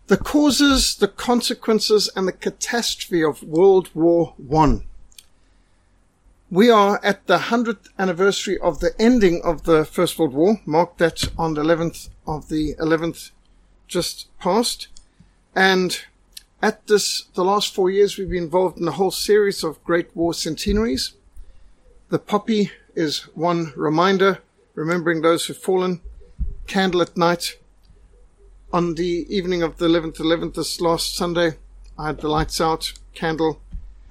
The causes, the consequences, and the catastrophe of World War I. We are at the 100th anniversary of the ending of the First World War, marked that on the 11th of the 11th just past. And at this, the last 4 years, we've been involved in a whole series of Great War centenaries. The poppy is one reminder, remembering those who've fallen. Candle at night. On the evening of the 11th, this last Sunday, I had the lights out, candle,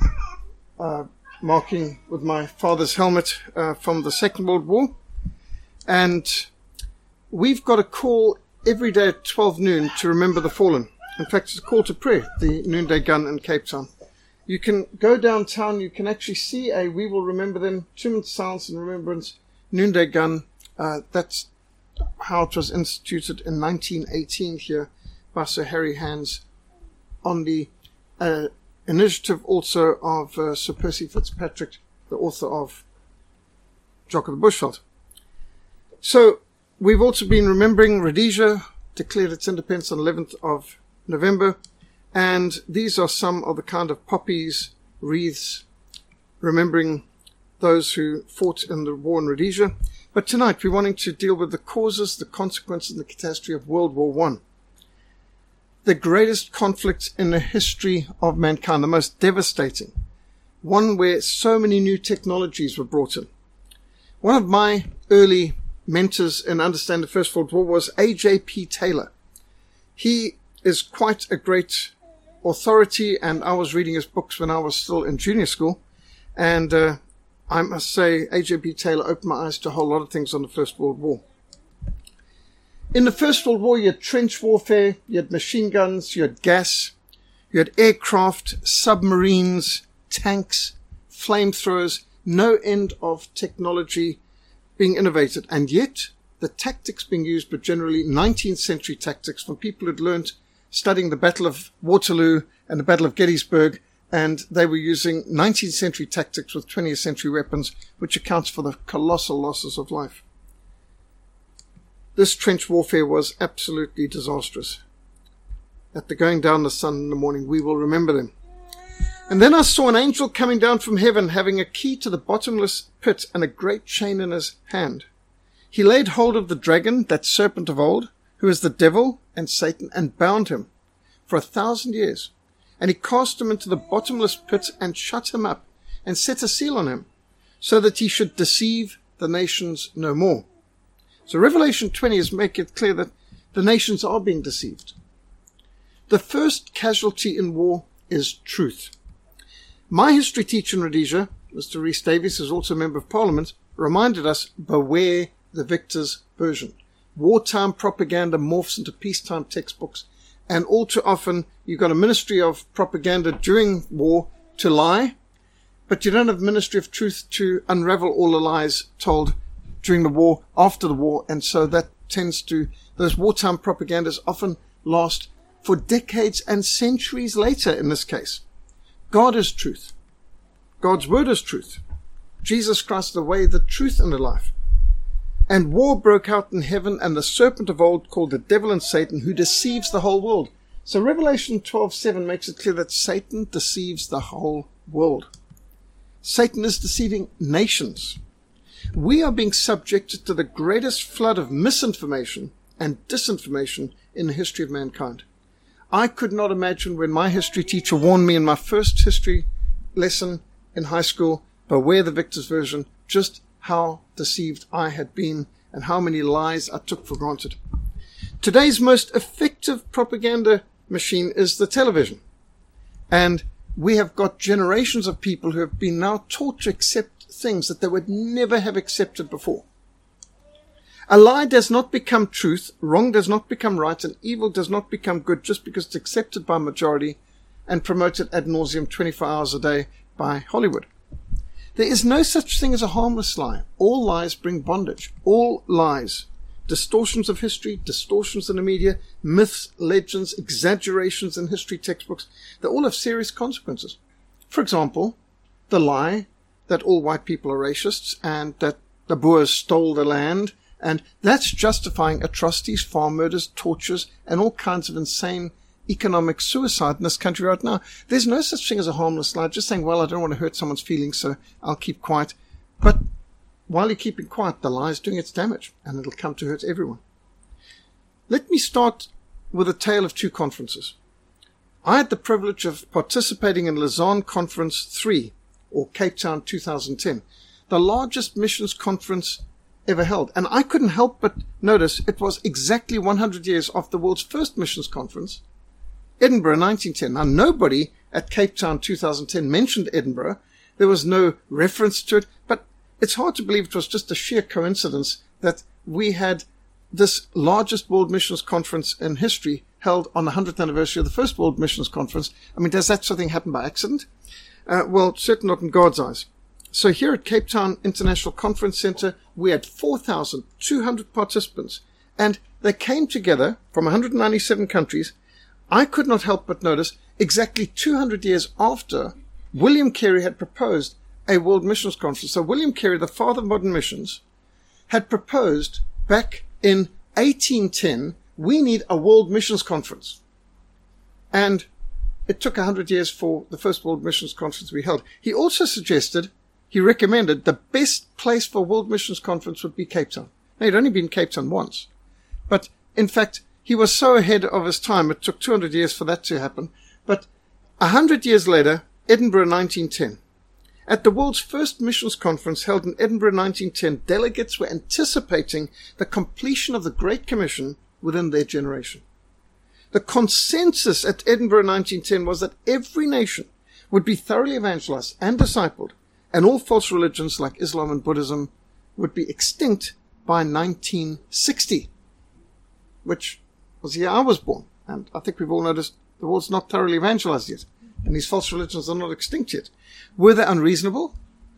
marking with my father's helmet from the Second World War. And we've got a call every day at 12 noon to remember the fallen. In fact, it's a call to prayer, the noonday gun in Cape Town. You can go downtown, you can actually see a We Will Remember Them, 2 minutes silence and remembrance, noonday gun. That's how it was instituted in 1918 here by Sir Harry Hands on the initiative also of Sir Percy Fitzpatrick, the author of Jock of the Bushveld. So we've also been remembering Rhodesia, declared its independence on the 11th of November, and these are some of the kind of poppies, wreaths, remembering those who fought in the war in Rhodesia. But tonight we're wanting to deal with the causes, the consequences, and the catastrophe of World War I. The greatest conflict in the history of mankind, the most devastating. One where so many new technologies were brought in. One of my early mentors in understanding the First World War was A.J.P. Taylor. He is quite a great authority, and I was reading his books when I was still in junior school. And I must say, A.J.P. Taylor opened my eyes to a whole lot of things on the First World War. In the First World War, you had trench warfare, you had machine guns, you had gas, you had aircraft, submarines, tanks, flamethrowers, no end of technology being innovated. And yet, the tactics being used were generally 19th century tactics from people who'd learned studying the Battle of Waterloo and the Battle of Gettysburg, and they were using 19th century tactics with 20th century weapons, which accounts for the colossal losses of life. This trench warfare was absolutely disastrous. At the going down the sun in the morning, we will remember them. And then I saw an angel coming down from heaven, having a key to the bottomless pit and a great chain in his hand. He laid hold of the dragon, that serpent of old, who is the devil and Satan, and bound him for 1,000 years. And he cast him into the bottomless pit and shut him up and set a seal on him, so that he should deceive the nations no more. So Revelation 20 is making it clear that the nations are being deceived. The first casualty in war is truth. My history teacher in Rhodesia, Mr. Rhys Davies, is also a member of Parliament, reminded us, beware the victor's version. Wartime propaganda morphs into peacetime textbooks, and all too often you've got a ministry of propaganda during war to lie, but you don't have a ministry of truth to unravel all the lies told during the war, after the war, and so that tends to, those wartime propagandas often last for decades and centuries later in this case. God is truth. God's word is truth. Jesus Christ, the way, the truth, and the life. And war broke out in heaven, and the serpent of old, called the devil and Satan, who deceives the whole world. So Revelation 12:7 makes it clear that Satan deceives the whole world. Satan is deceiving nations. We are being subjected to the greatest flood of misinformation and disinformation in the history of mankind. I could not imagine when my history teacher warned me in my first history lesson in high school, beware the victor's version, just how deceived I had been and how many lies I took for granted. Today's most effective propaganda machine is the television. And we have got generations of people who have been now taught to accept things that they would never have accepted before. A lie does not become truth, wrong does not become right, and evil does not become good just because it's accepted by majority and promoted ad nauseum 24 hours a day by Hollywood. There is no such thing as a harmless lie. All lies bring bondage. All lies, distortions of history, distortions in the media, myths, legends, exaggerations in history textbooks, they all have serious consequences. For example, the lie that all white people are racists and that the Boers stole the land, and that's justifying atrocities, farm murders, tortures, and all kinds of insane economic suicide in this country right now. There's no such thing as a harmless lie, just saying, well, I don't want to hurt someone's feelings, so I'll keep quiet. But while you're keeping quiet, the lie is doing its damage, and it'll come to hurt everyone. Let me start with a tale of two conferences. I had the privilege of participating in Lausanne Conference 3, or Cape Town 2010, the largest missions conference ever held. And I couldn't help but notice it was exactly 100 years after the world's first missions conference, Edinburgh 1910. Now, nobody at Cape Town 2010 mentioned Edinburgh. There was no reference to it, but it's hard to believe it was just a sheer coincidence that we had this largest World Missions Conference in history held on the 100th anniversary of the first World Missions Conference. I mean, does that sort of thing happen by accident? Well, certainly not in God's eyes. So here at Cape Town International Conference Center, we had 4,200 participants, and they came together from 197 countries. I could not help but notice exactly 200 years after William Carey had proposed a World Missions Conference. So William Carey, the father of modern missions, had proposed back in 1810, we need a World Missions Conference. And it took 100 years for the first World Missions Conference to be held. He also recommended the best place for a World Missions Conference would be Cape Town. Now, he'd only been in Cape Town once. But, in fact, he was so ahead of his time, it took 200 years for that to happen. But 100 years later, Edinburgh 1910. At the world's first missions conference held in Edinburgh 1910, delegates were anticipating the completion of the Great Commission within their generation. The consensus at Edinburgh 1910 was that every nation would be thoroughly evangelized and discipled, and all false religions like Islam and Buddhism would be extinct by 1960, which was the year I was born. And I think we've all noticed the world's not thoroughly evangelized yet, and these false religions are not extinct yet. Were they unreasonable?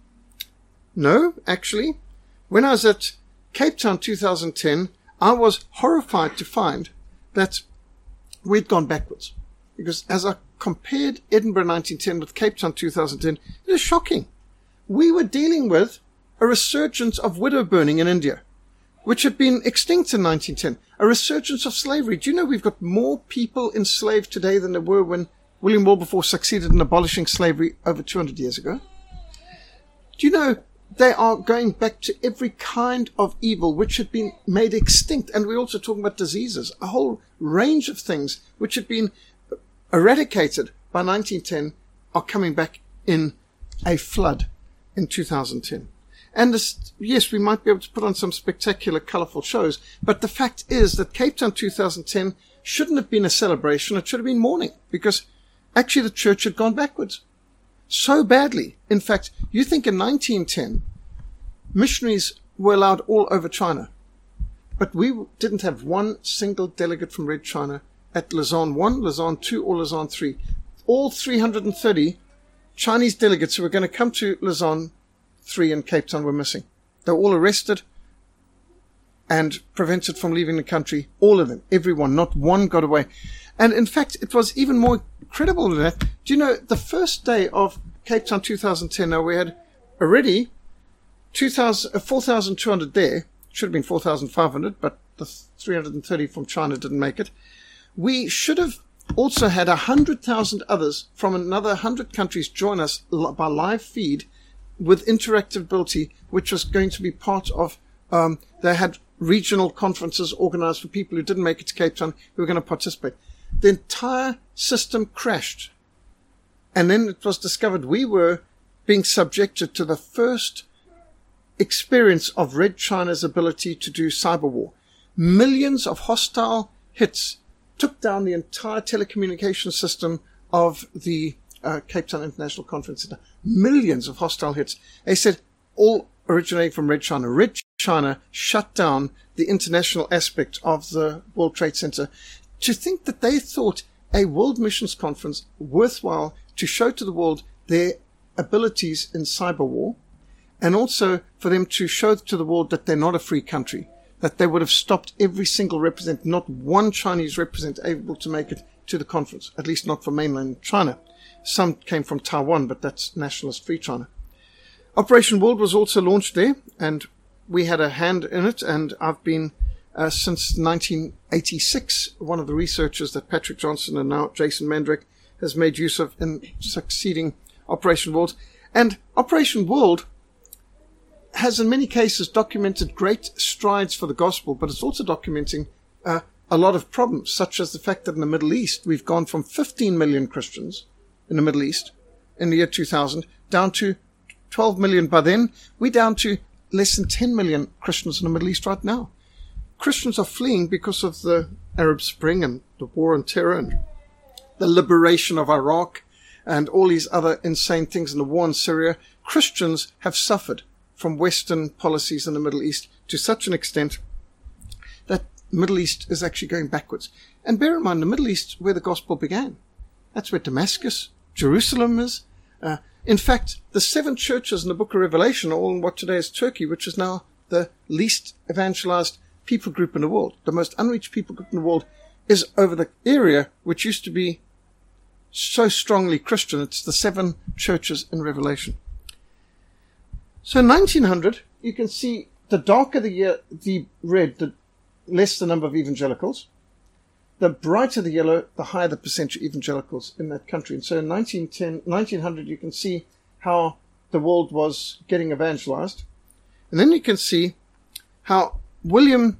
No, actually. When I was at Cape Town 2010, I was horrified to find that we'd gone backwards. Because as I compared Edinburgh 1910 with Cape Town 2010, it was shocking. We were dealing with a resurgence of widow burning in India, which had been extinct in 1910. A resurgence of slavery. Do you know we've got more people enslaved today than there were when William Wilberforce succeeded in abolishing slavery over 200 years ago? Do you know they are going back to every kind of evil which had been made extinct? And we're also talking about diseases, a whole range of things which had been eradicated by 1910 are coming back in a flood in 2010. And this, yes, we might be able to put on some spectacular, colourful shows, but the fact is that Cape Town 2010 shouldn't have been a celebration, it should have been mourning, because actually the church had gone backwards so badly. In fact, you think in 1910, missionaries were allowed all over China, but we didn't have one single delegate from Red China at Lausanne 1, Lausanne 2, or Lausanne 3. All 330 Chinese delegates who were going to come to Lausanne 3 in Cape Town were missing. They were all arrested and prevented from leaving the country. All of them, everyone, not one got away. And in fact, it was even more incredible than that. Do you know, the first day of Cape Town 2010, now we had already 4,200 there. It should have been 4,500, but the 330 from China didn't make it. We should have also had 100,000 others from another 100 countries join us by live feed with interactive ability, which was going to be part of, they had regional conferences organized for people who didn't make it to Cape Town who were going to participate. The entire system crashed. And then it was discovered we were being subjected to the first experience of Red China's ability to do cyber war. Millions of hostile hits took down the entire telecommunication system of the Cape Town International Conference Center. Millions of hostile hits. They said all originating from Red China. Red China shut down the international aspect of the World Trade Center. To think that they thought a World Missions Conference worthwhile to show to the world their abilities in cyber war, and also for them to show to the world that they're not a free country, that they would have stopped every single representative, not one Chinese representative able to make it to the conference, at least not from mainland China. Some came from Taiwan, but that's nationalist free China. Operation World was also launched there, and we had a hand in it, and I've been since 1986. One of the researchers that Patrick Johnson and now Jason Mandrick has made use of in succeeding Operation World. And Operation World has in many cases documented great strides for the gospel, but it's also documenting a lot of problems, such as the fact that in the Middle East, we've gone from 15 million Christians in the Middle East in the year 2000 down to 12 million by then. We're down to less than 10 million Christians in the Middle East right now. Christians are fleeing because of the Arab Spring and the war on terror and the liberation of Iraq and all these other insane things in the war in Syria. Christians have suffered from Western policies in the Middle East to such an extent that the Middle East is actually going backwards. And bear in mind, the Middle East is where the gospel began. That's where Damascus, Jerusalem is. In fact, the 7 churches in the book of Revelation are all in what today is Turkey, which is now the least evangelized people group in the world. The most unreached people group in the world is over the area which used to be so strongly Christian. It's the 7 churches in Revelation. So in 1900, you can see the darker the year, the red, the less the number of evangelicals. The brighter the yellow, the higher the percentage of evangelicals in that country. And so in 1900, you can see how the world was getting evangelized. And then you can see how William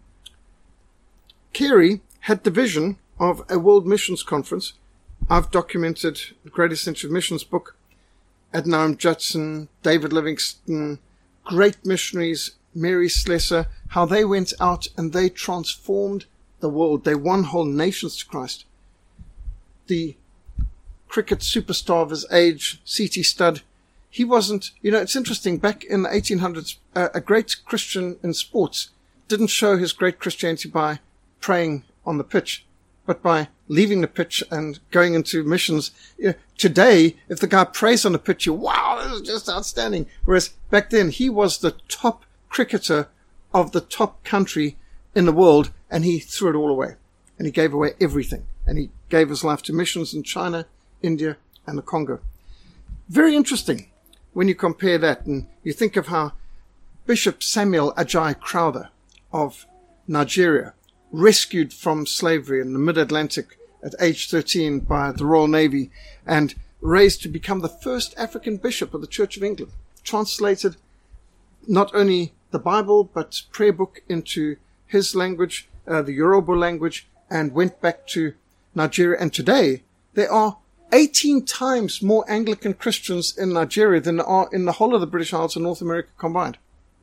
Carey had the vision of a world missions conference. I've documented the Greatest Century of Missions book, Adoniram Judson, David Livingstone, great missionaries, Mary Slessor, how they went out and they transformed the world. They won whole nations to Christ. The cricket superstar of his age, C.T. Studd, he wasn't, it's interesting, back in the 1800s, a great Christian in sports didn't show his great Christianity by praying on the pitch, but by leaving the pitch and going into missions. Today, if the guy prays on the pitch, wow, this is just outstanding. Whereas back then, he was the top cricketer of the top country in the world, and he threw it all away. And he gave away everything. And he gave his life to missions in China, India, and the Congo. Very interesting when you compare that, and you think of how Bishop Samuel Ajay Crowther of Nigeria, rescued from slavery in the mid-Atlantic at age 13 by the Royal Navy and raised to become the first African bishop of the Church of England, translated not only the Bible but prayer book into his language, the Yoruba language, and went back to Nigeria. And today there are 18 times more Anglican Christians in Nigeria than there are in the whole of the British Isles and North America combined.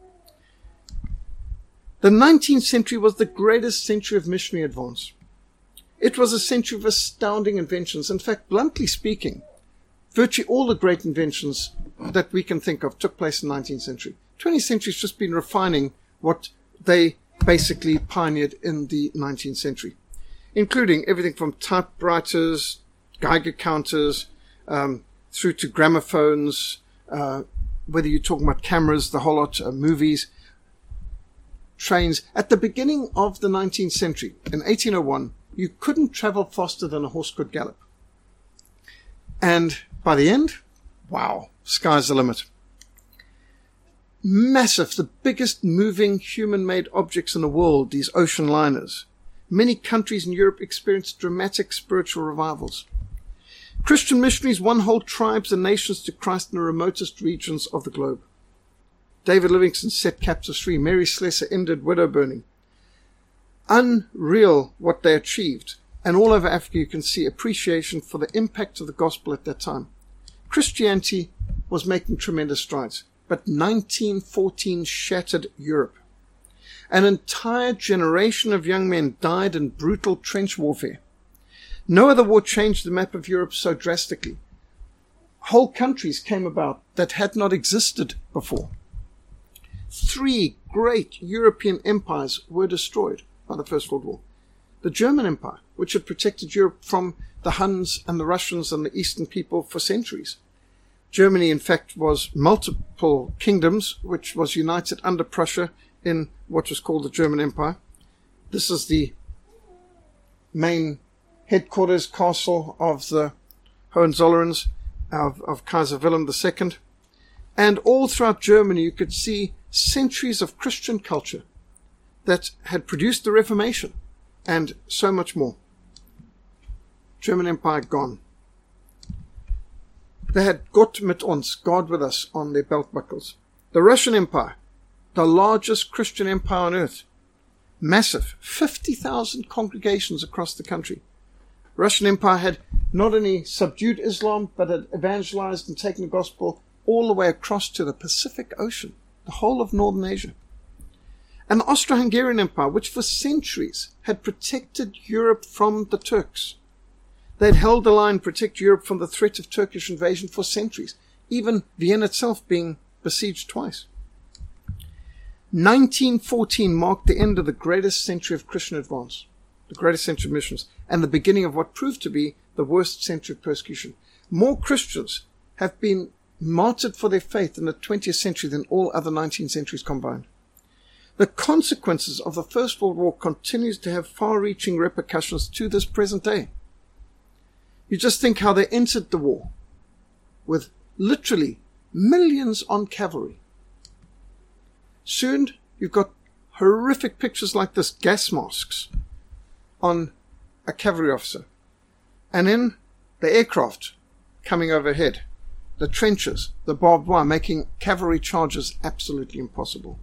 The 19th century was the greatest century of missionary advance. It was a century of astounding inventions. In fact, bluntly speaking, virtually all the great inventions that we can think of took place in the 19th century. 20th century has just been refining what they basically pioneered in the 19th century, including everything from typewriters, Geiger counters, through to gramophones, whether you're talking about cameras, the whole lot, movies, trains. At the beginning of the 19th century, in 1801, you couldn't travel faster than a horse could gallop. And by the end, wow, sky's the limit. Massive, the biggest moving human-made objects in the world, these ocean liners. Many countries in Europe experienced dramatic spiritual revivals. Christian missionaries won whole tribes and nations to Christ in the remotest regions of the globe. David Livingstone set captives free. Mary Slessor ended widow burning. Unreal what they achieved. And all over Africa you can see appreciation for the impact of the gospel at that time. Christianity was making tremendous strides. But 1914 shattered Europe. An entire generation of young men died in brutal trench warfare. No other war changed the map of Europe so drastically. Whole countries came about that had not existed before. 3 great European empires were destroyed by the First World War. The German Empire, which had protected Europe from the Huns and the Russians and the Eastern people for centuries. Germany, in fact, was multiple kingdoms, which was united under Prussia in what was called the German Empire. This is the main headquarters castle of the Hohenzollerns, of Kaiser Wilhelm II. And all throughout Germany, you could see centuries of Christian culture that had produced the Reformation and so much more. German Empire gone. They had Gott mit uns, God with us, on their belt buckles. The Russian Empire, the largest Christian empire on earth. Massive, 50,000 congregations across the country. Russian Empire had not only subdued Islam, but had evangelized and taken the gospel all the way across to the Pacific Ocean, the whole of Northern Asia. And the Austro-Hungarian Empire, which for centuries had protected Europe from the Turks. They had held the line, protect Europe from the threat of Turkish invasion for centuries, even Vienna itself being besieged twice. 1914 marked the end of the greatest century of Christian advance, the greatest century of missions, and the beginning of what proved to be the worst century of persecution. More Christians have been martyred for their faith in the 20th century than all other 19 centuries combined. The consequences of the First World War continues to have far-reaching repercussions to this present day. You just think how they entered the war with literally millions on cavalry. Soon you've got horrific pictures like this, gas masks on a cavalry officer. And then the aircraft coming overhead, the trenches, the barbed wire, making cavalry charges absolutely impossible.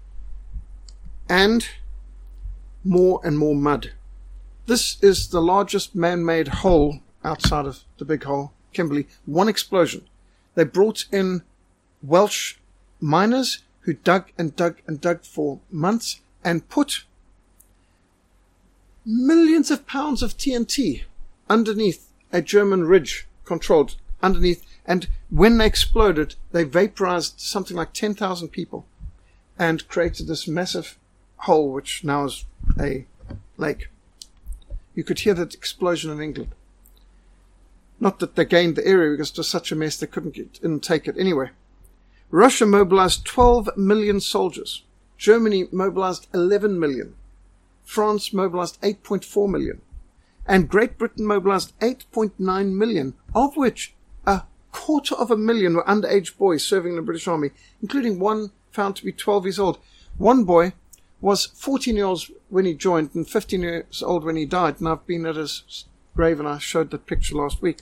And more mud. This is the largest man-made hole outside of the big hole, Kimberley. One explosion. They brought in Welsh miners who dug and dug and dug for months and put millions of pounds of TNT underneath a German ridge, controlled underneath, and when they exploded, they vaporized something like 10,000 people and created this massive hole, which now is a lake. You could hear that explosion in England. Not that they gained the area, because it was such a mess they didn't take it anyway. Russia mobilized 12 million soldiers. Germany mobilized 11 million. France mobilized 8.4 million. And Great Britain mobilized 8.9 million, of which 250,000 were underage boys serving in the British Army, including one found to be 12 years old. One boy was 14 years old when he joined and 15 years old when he died, and I've been at his grave and I showed that picture last week.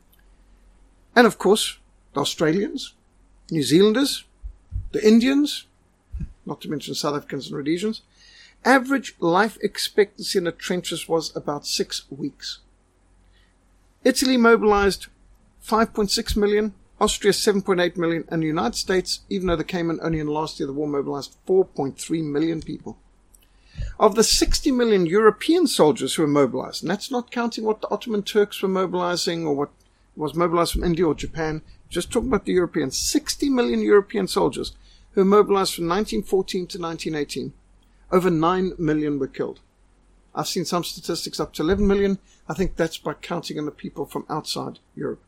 And of course, the Australians, New Zealanders, the Indians, not to mention South Africans and Rhodesians. Average life expectancy in the trenches was about 6 weeks. Italy mobilized 5.6 million, Austria 7.8 million, and the United States, even though they came in only in last year, the war mobilized 4.3 million people. Of the 60 million European soldiers who were mobilized, and that's not counting what the Ottoman Turks were mobilizing or what was mobilized from India or Japan, just talking about the Europeans, 60 million European soldiers who were mobilized from 1914 to 1918. Over 9 million were killed. I've seen some statistics up to 11 million. I think that's by counting in the people from outside Europe.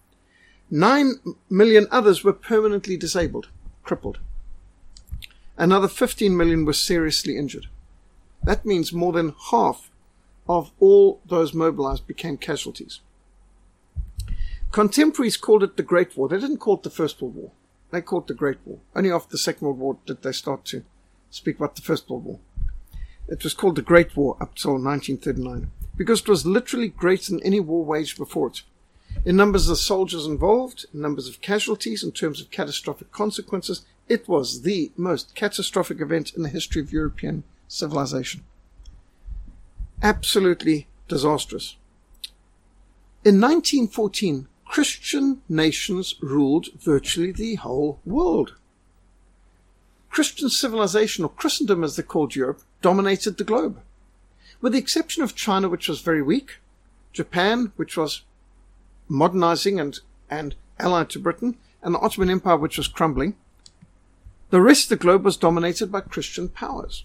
9 million others were permanently disabled, crippled. Another 15 million were seriously injured. That means more than half of all those mobilized became casualties. Contemporaries called it the Great War. They didn't call it the First World War. They called it the Great War. Only after the Second World War did they start to speak about the First World War. It was called the Great War up till 1939 because it was literally greater than any war waged before it. In numbers of soldiers involved, in numbers of casualties, in terms of catastrophic consequences, it was the most catastrophic event in the history of European civilization. Absolutely disastrous. In 1914, Christian nations ruled virtually the whole world. Christian civilization, or Christendom as they called Europe, dominated the globe. With the exception of China, which was very weak, Japan, which was modernizing and allied to Britain, and the Ottoman Empire, which was crumbling, the rest of the globe was dominated by Christian powers.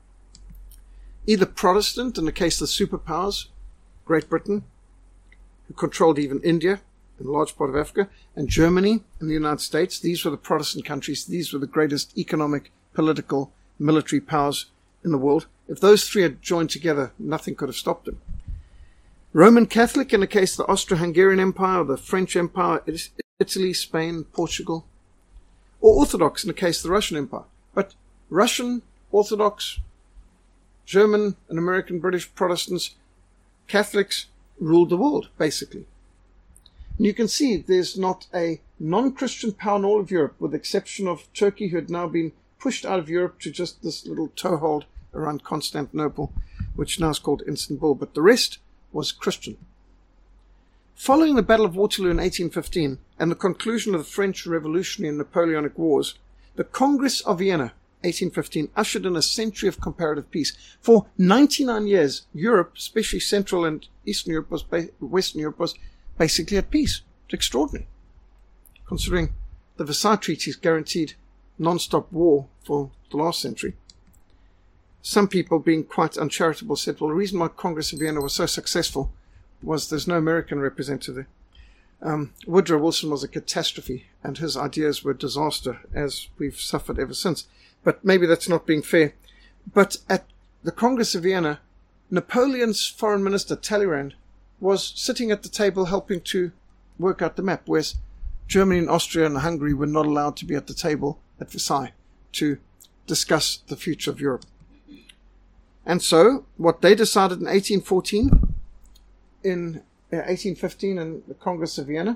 Either Protestant, in the case of the superpowers, Great Britain, who controlled even India and a large part of Africa, and Germany and the United States. These were the Protestant countries. These were the greatest economic, political, military powers in the world. If those three had joined together, nothing could have stopped them. Roman Catholic, in the case of the Austro-Hungarian Empire, the French Empire, Italy, Spain, Portugal, or Orthodox in the case of the Russian Empire. But Russian, Orthodox, German and American, British Protestants, Catholics ruled the world, basically. And you can see there's not a non-Christian power in all of Europe, with the exception of Turkey, who had now been pushed out of Europe to just this little toehold around Constantinople, which now is called Istanbul, but the rest was Christian. Following the Battle of Waterloo in 1815 and the conclusion of the French Revolutionary and Napoleonic Wars, the Congress of Vienna, 1815, ushered in a century of comparative peace. For 99 years, Europe, especially Central and Eastern Europe, Western Europe, was basically at peace. It's extraordinary, considering the Versailles Treaties guaranteed non-stop war for the last century. Some people, being quite uncharitable, said, well, the reason why Congress of Vienna was so successful was there's no American representative there. Woodrow Wilson was a catastrophe, and his ideas were disaster, as we've suffered ever since. But maybe that's not being fair. But at the Congress of Vienna, Napoleon's foreign minister, Talleyrand, was sitting at the table helping to work out the map, whereas Germany and Austria and Hungary were not allowed to be at the table at Versailles to discuss the future of Europe. And so, what they decided in 1814, in 1815 in the Congress of Vienna,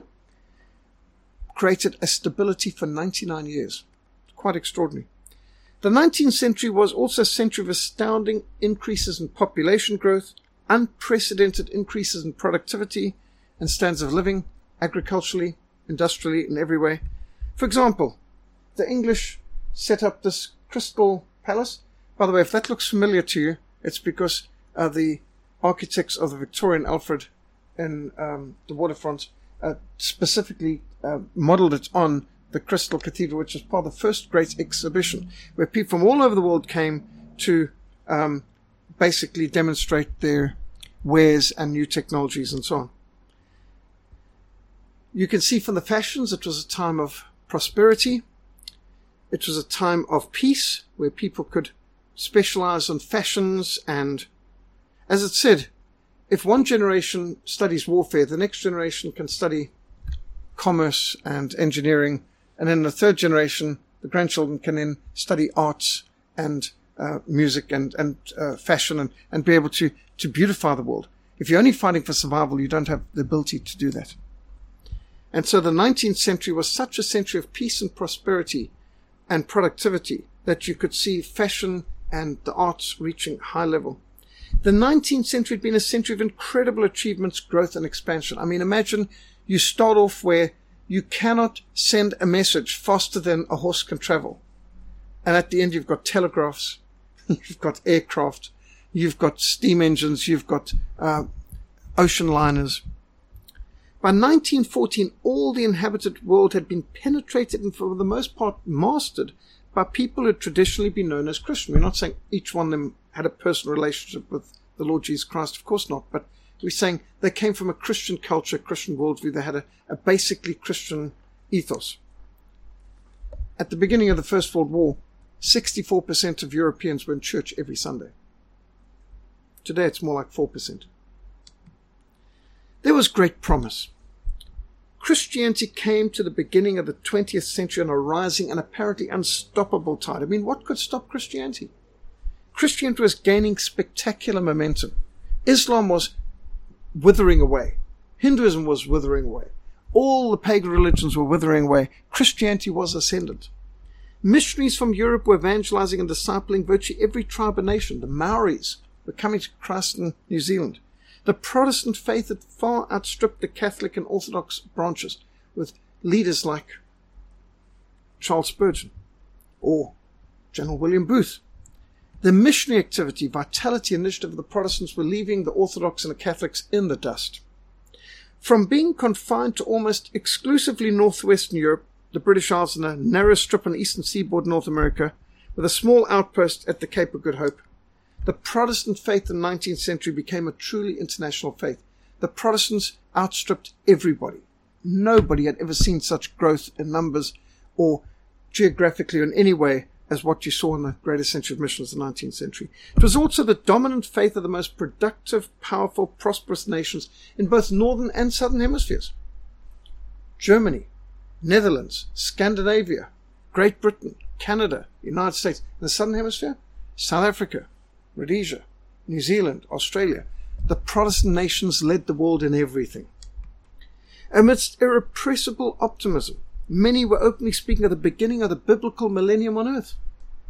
created a stability for 99 years. Quite extraordinary. The 19th century was also a century of astounding increases in population growth, unprecedented increases in productivity and standards of living, agriculturally, industrially, in every way. For example, the English set up this Crystal Palace. By the way, if that looks familiar to you, it's because the architects of the Victorian Alfred in the waterfront specifically modelled it on the Crystal Cathedral, which was part of the first great exhibition, where people from all over the world came to basically demonstrate their wares and new technologies and so on. You can see from the fashions, it was a time of prosperity. It was a time of peace, where people could specialize on fashions, and as it said, if one generation studies warfare, the next generation can study commerce and engineering, and then the third generation, the grandchildren, can then study arts and music and fashion and be able to beautify the world. If you're only fighting for survival, you don't have the ability to do that. And so the 19th century was such a century of peace and prosperity and productivity that you could see fashion and the arts reaching high level. The 19th century had been a century of incredible achievements, growth, and expansion. I mean, imagine you start off where you cannot send a message faster than a horse can travel. And at the end, you've got telegraphs, you've got aircraft, you've got steam engines, you've got ocean liners. By 1914, all the inhabited world had been penetrated and for the most part mastered by people who had traditionally been known as Christian. We're not saying each one of them had a personal relationship with the Lord Jesus Christ, of course not, but we're saying they came from a Christian culture, Christian worldview. They had a basically Christian ethos. At the beginning of the First World War, 64% of Europeans were in church every Sunday. Today it's more like 4%. There was great promise. Christianity came to the beginning of the 20th century on a rising and apparently unstoppable tide. I mean, what could stop Christianity? Christianity was gaining spectacular momentum. Islam was withering away. Hinduism was withering away. All the pagan religions were withering away. Christianity was ascendant. Missionaries from Europe were evangelizing and discipling virtually every tribe and nation. The Maoris were coming to Christ in New Zealand. The Protestant faith had far outstripped the Catholic and Orthodox branches, with leaders like Charles Spurgeon or General William Booth. The missionary activity, vitality, initiative of the Protestants were leaving the Orthodox and the Catholics in the dust. From being confined to almost exclusively northwestern Europe, the British Isles, and a narrow strip on the eastern seaboard of North America, with a small outpost at the Cape of Good Hope, the Protestant faith in the 19th century became a truly international faith. The Protestants outstripped everybody. Nobody had ever seen such growth in numbers or geographically or in any way as what you saw in the greatest century of missions of the 19th century. It was also the dominant faith of the most productive, powerful, prosperous nations in both northern and southern hemispheres. Germany, Netherlands, Scandinavia, Great Britain, Canada, United States. In the southern hemisphere, South Africa, Rhodesia, New Zealand, Australia. The Protestant nations led the world in everything. Amidst irrepressible optimism, many were openly speaking of the beginning of the biblical millennium on earth.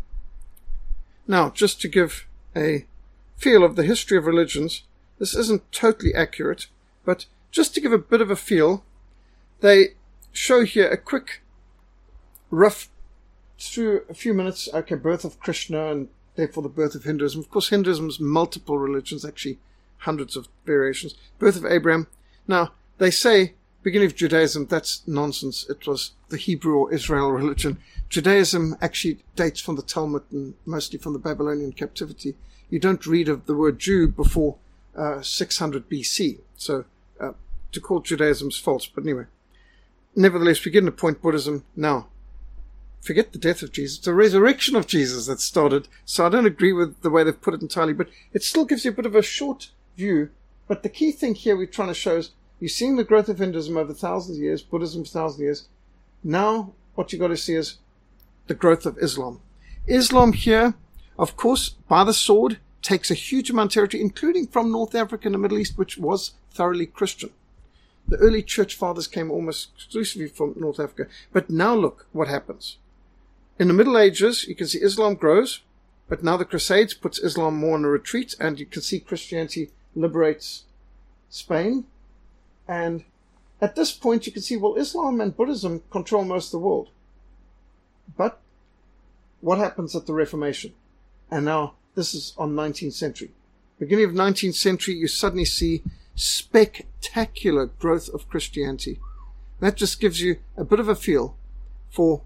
Now, just to give a feel of the history of religions, this isn't totally accurate, but just to give a bit of a feel, they show here a quick, rough, through a few minutes, okay, birth of Krishna and therefore the birth of Hinduism. Of course, Hinduism is multiple religions, actually hundreds of variations. Birth of Abraham. Now, they say, beginning of Judaism, that's nonsense. It was the Hebrew or Israel religion. Judaism actually dates from the Talmud and mostly from the Babylonian captivity. You don't read of the word Jew before 600 BC. So to call Judaism is false. But anyway, nevertheless, we get to point Buddhism now. Forget the death of Jesus. It's the resurrection of Jesus that started. So I don't agree with the way they've put it entirely, but it still gives you a bit of a short view. But the key thing here we're trying to show is you're seeing the growth of Hinduism over thousands of years, Buddhism for thousands of years. Now what you've got to see is the growth of Islam. Islam here, of course, by the sword, takes a huge amount of territory, including from North Africa and the Middle East, which was thoroughly Christian. The early church fathers came almost exclusively from North Africa. But now look what happens. In the Middle Ages, you can see Islam grows, but now the Crusades puts Islam more on a retreat, and you can see Christianity liberates Spain. And at this point, you can see, well, Islam and Buddhism control most of the world. But what happens at the Reformation? And now, this is on 19th century. Beginning of 19th century, you suddenly see spectacular growth of Christianity. That just gives you a bit of a feel for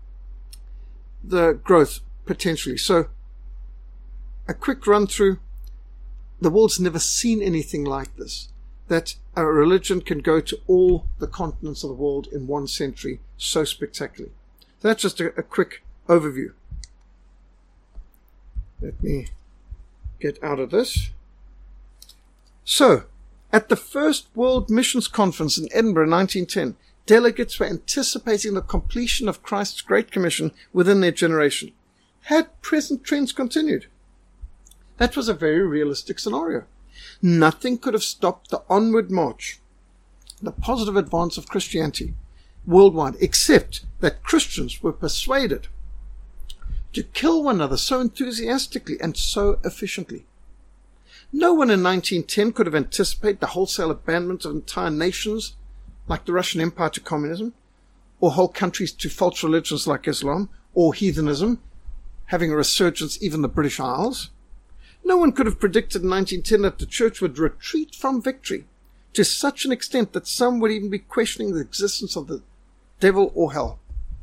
the growth potentially. So, a quick run through. The world's never seen anything like this. That a religion can go to all the continents of the world in one century so spectacularly. So that's just a quick overview. Let me get out of this. So, at the First World Missions Conference in Edinburgh in 1910, delegates were anticipating the completion of Christ's Great Commission within their generation. Had present trends continued? That was a very realistic scenario. Nothing could have stopped the onward march, the positive advance of Christianity worldwide, except that Christians were persuaded to kill one another so enthusiastically and so efficiently. No one in 1910 could have anticipated the wholesale abandonment of entire nations like the Russian Empire to communism, or whole countries to false religions like Islam, or heathenism, having a resurgence even in the British Isles. No one could have predicted in 1910 that the church would retreat from victory to such an extent that some would even be questioning the existence of the devil or hell,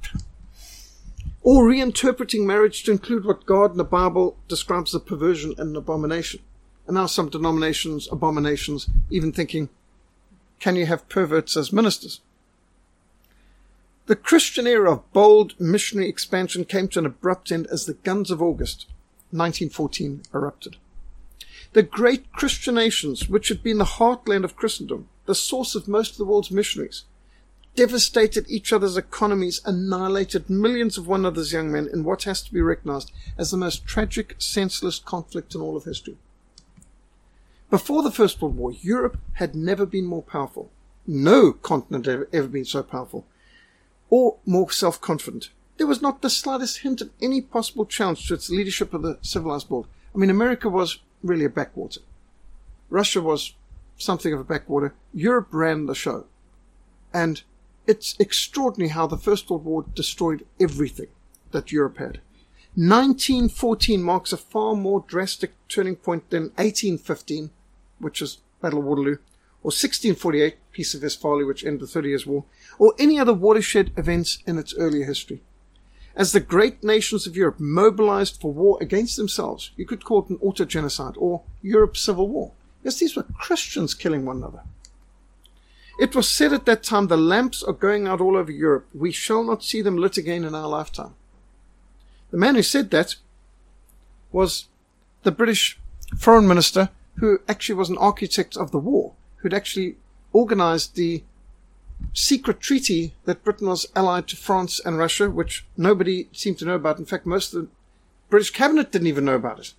or reinterpreting marriage to include what God in the Bible describes as a perversion and an abomination. And now some denominations, abominations, even thinking, can you have perverts as ministers? The Christian era of bold missionary expansion came to an abrupt end as the guns of August 1914 erupted. The great Christian nations, which had been the heartland of Christendom, the source of most of the world's missionaries, devastated each other's economies, annihilated millions of one another's young men in what has to be recognized as the most tragic, senseless conflict in all of history. Before the First World War, Europe had never been more powerful. No continent had ever been so powerful or more self-confident. There was not the slightest hint of any possible challenge to its leadership of the civilized world. I mean, America was really a backwater. Russia was something of a backwater. Europe ran the show. And it's extraordinary how the First World War destroyed everything that Europe had. 1914 marks a far more drastic turning point than 1815, which is Battle of Waterloo, or 1648, Peace of Westphalia, which ended the 30 Years' War, or any other watershed events in its earlier history. As the great nations of Europe mobilized for war against themselves, you could call it an auto-genocide, or Europe's civil war. Yes, these were Christians killing one another. It was said at that time, the lamps are going out all over Europe. We shall not see them lit again in our lifetime. The man who said that was the British foreign minister, who actually was an architect of the war, who'd actually organized the secret treaty that Britain was allied to France and Russia, which nobody seemed to know about. In fact, most of the British cabinet didn't even know about it.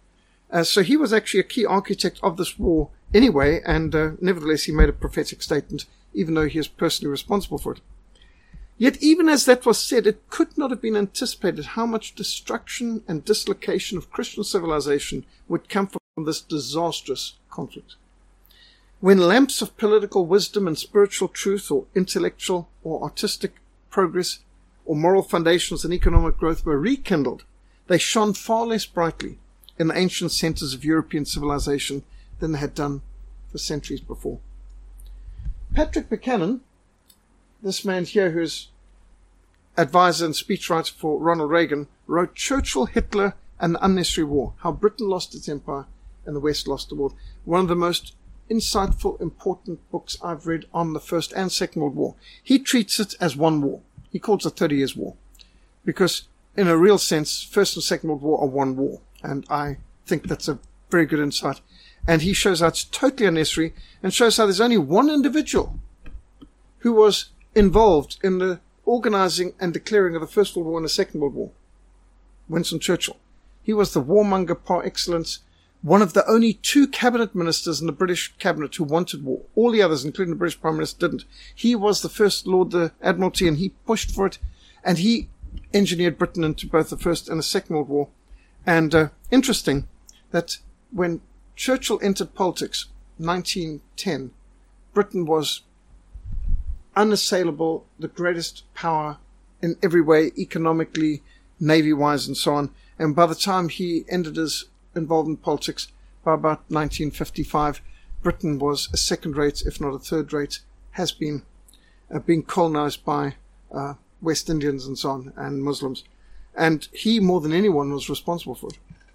So he was actually a key architect of this war anyway, and nevertheless he made a prophetic statement, even though he is personally responsible for it. Yet even as that was said, it could not have been anticipated how much destruction and dislocation of Christian civilization would come from this disastrous conflict. When lamps of political wisdom and spiritual truth, or intellectual or artistic progress, or moral foundations and economic growth were rekindled, they shone far less brightly in the ancient centers of European civilization than they had done for centuries before. Patrick Buchanan, this man here who's advisor and speechwriter for Ronald Reagan, wrote Churchill, Hitler and the Unnecessary War, How Britain Lost Its Empire and the West Lost the World. One of the most insightful, important books I've read on the First and Second World War. He treats it as one war. He calls it 30 Years' War. Because in a real sense, First and Second World War are one war. And I think that's a very good insight. And he shows how it's totally unnecessary and shows how there's only one individual who was involved in the organizing and declaring of the First World War and the Second World War. Winston Churchill. He was the warmonger par excellence, one of the only 2 cabinet ministers in the British cabinet who wanted war. All the others, including the British Prime Minister, didn't. He was the first Lord of the Admiralty, and he pushed for it, and he engineered Britain into both the First and the Second World War. And interesting that when Churchill entered politics, 1910, Britain was unassailable, the greatest power in every way, economically, navy-wise, and so on. And by the time he ended his involved in politics, by about 1955, Britain was a second-rate, if not a third-rate, has been being colonized by West Indians and so on, and Muslims. And he, more than anyone, was responsible for it.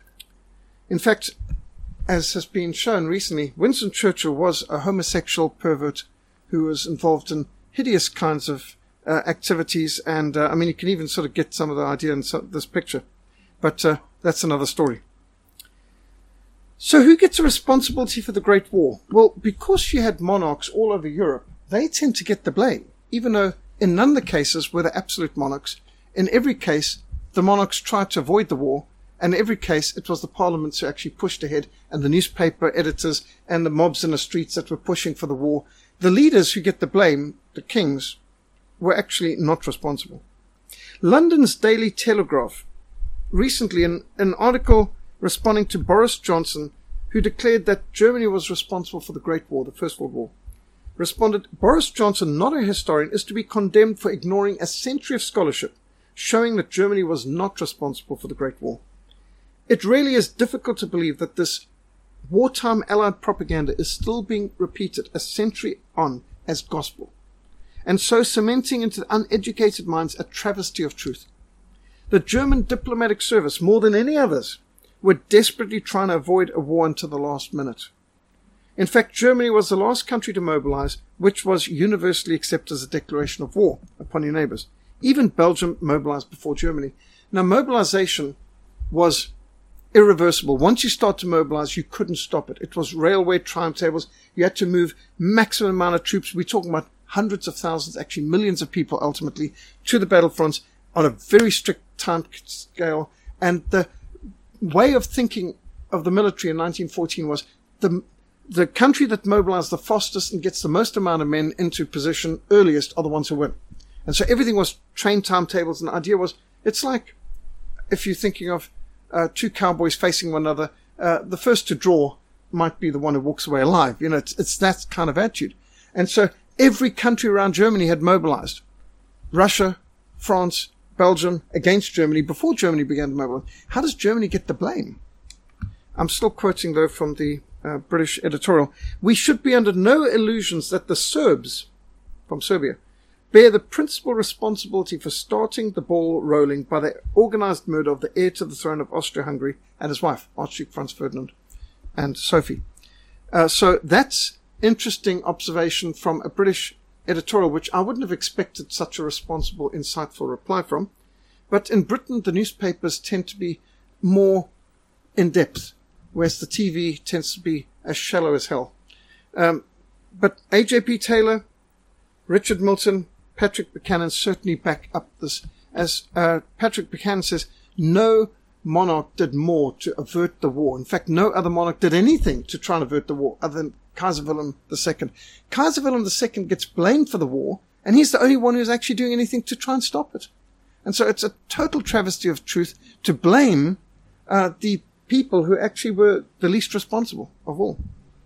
In fact, as has been shown recently, Winston Churchill was a homosexual pervert who was involved in hideous kinds of activities, and I mean, you can even sort of get some of the idea in this picture. But that's another story. So who gets a responsibility for the Great War? Well, because you had monarchs all over Europe, they tend to get the blame, even though in none of the cases were they absolute monarchs. In every case, the monarchs tried to avoid the war, and in every case, it was the parliaments who actually pushed ahead, and the newspaper editors and the mobs in the streets that were pushing for the war. The leaders who get the blame, the kings, were actually not responsible. London's Daily Telegraph recently, in an article responding to Boris Johnson, who declared that Germany was responsible for the Great War, the First World War, responded, Boris Johnson, not a historian, is to be condemned for ignoring a century of scholarship, showing that Germany was not responsible for the Great War. It really is difficult to believe that this wartime Allied propaganda is still being repeated a century on as gospel, and so cementing into the uneducated minds a travesty of truth. The German diplomatic service, more than any others, were desperately trying to avoid a war until the last minute. In fact, Germany was the last country to mobilize, which was universally accepted as a declaration of war upon your neighbors. Even Belgium mobilized before Germany. Now, mobilization was irreversible. Once you start to mobilize, you couldn't stop it. It was railway timetables. You had to move maximum amount of troops. We're talking about hundreds of thousands, actually millions of people ultimately, to the battlefronts on a very strict time scale. And the way of thinking of the military in 1914 was the country that mobilized the fastest and gets the most amount of men into position earliest are the ones who win. And so everything was train timetables, and the idea was, it's like if you're thinking of 2 cowboys facing one another, the first to draw might be the one who walks away alive. You know, it's that kind of attitude. And so every country around Germany had mobilized. Russia, France, Belgium against Germany before Germany began to mobilize. How does Germany get the blame? I'm still quoting, though, from the British editorial. We should be under no illusions that the Serbs from Serbia bear the principal responsibility for starting the ball rolling by the organized murder of the heir to the throne of Austria-Hungary and his wife, Archduke Franz Ferdinand and Sophie. So that's interesting observation from a British editorial, which I wouldn't have expected such a responsible, insightful reply from. But in Britain, the newspapers tend to be more in-depth, whereas the TV tends to be as shallow as hell. But A.J.P. Taylor, Richard Milton, Patrick Buchanan certainly back up this. As Patrick Buchanan says, no monarch did more to avert the war. In fact, no other monarch did anything to try and avert the war other than Kaiser Wilhelm II. Kaiser Wilhelm II gets blamed for the war, and he's the only one who's actually doing anything to try and stop it. And so it's a total travesty of truth to blame the people who actually were the least responsible of all.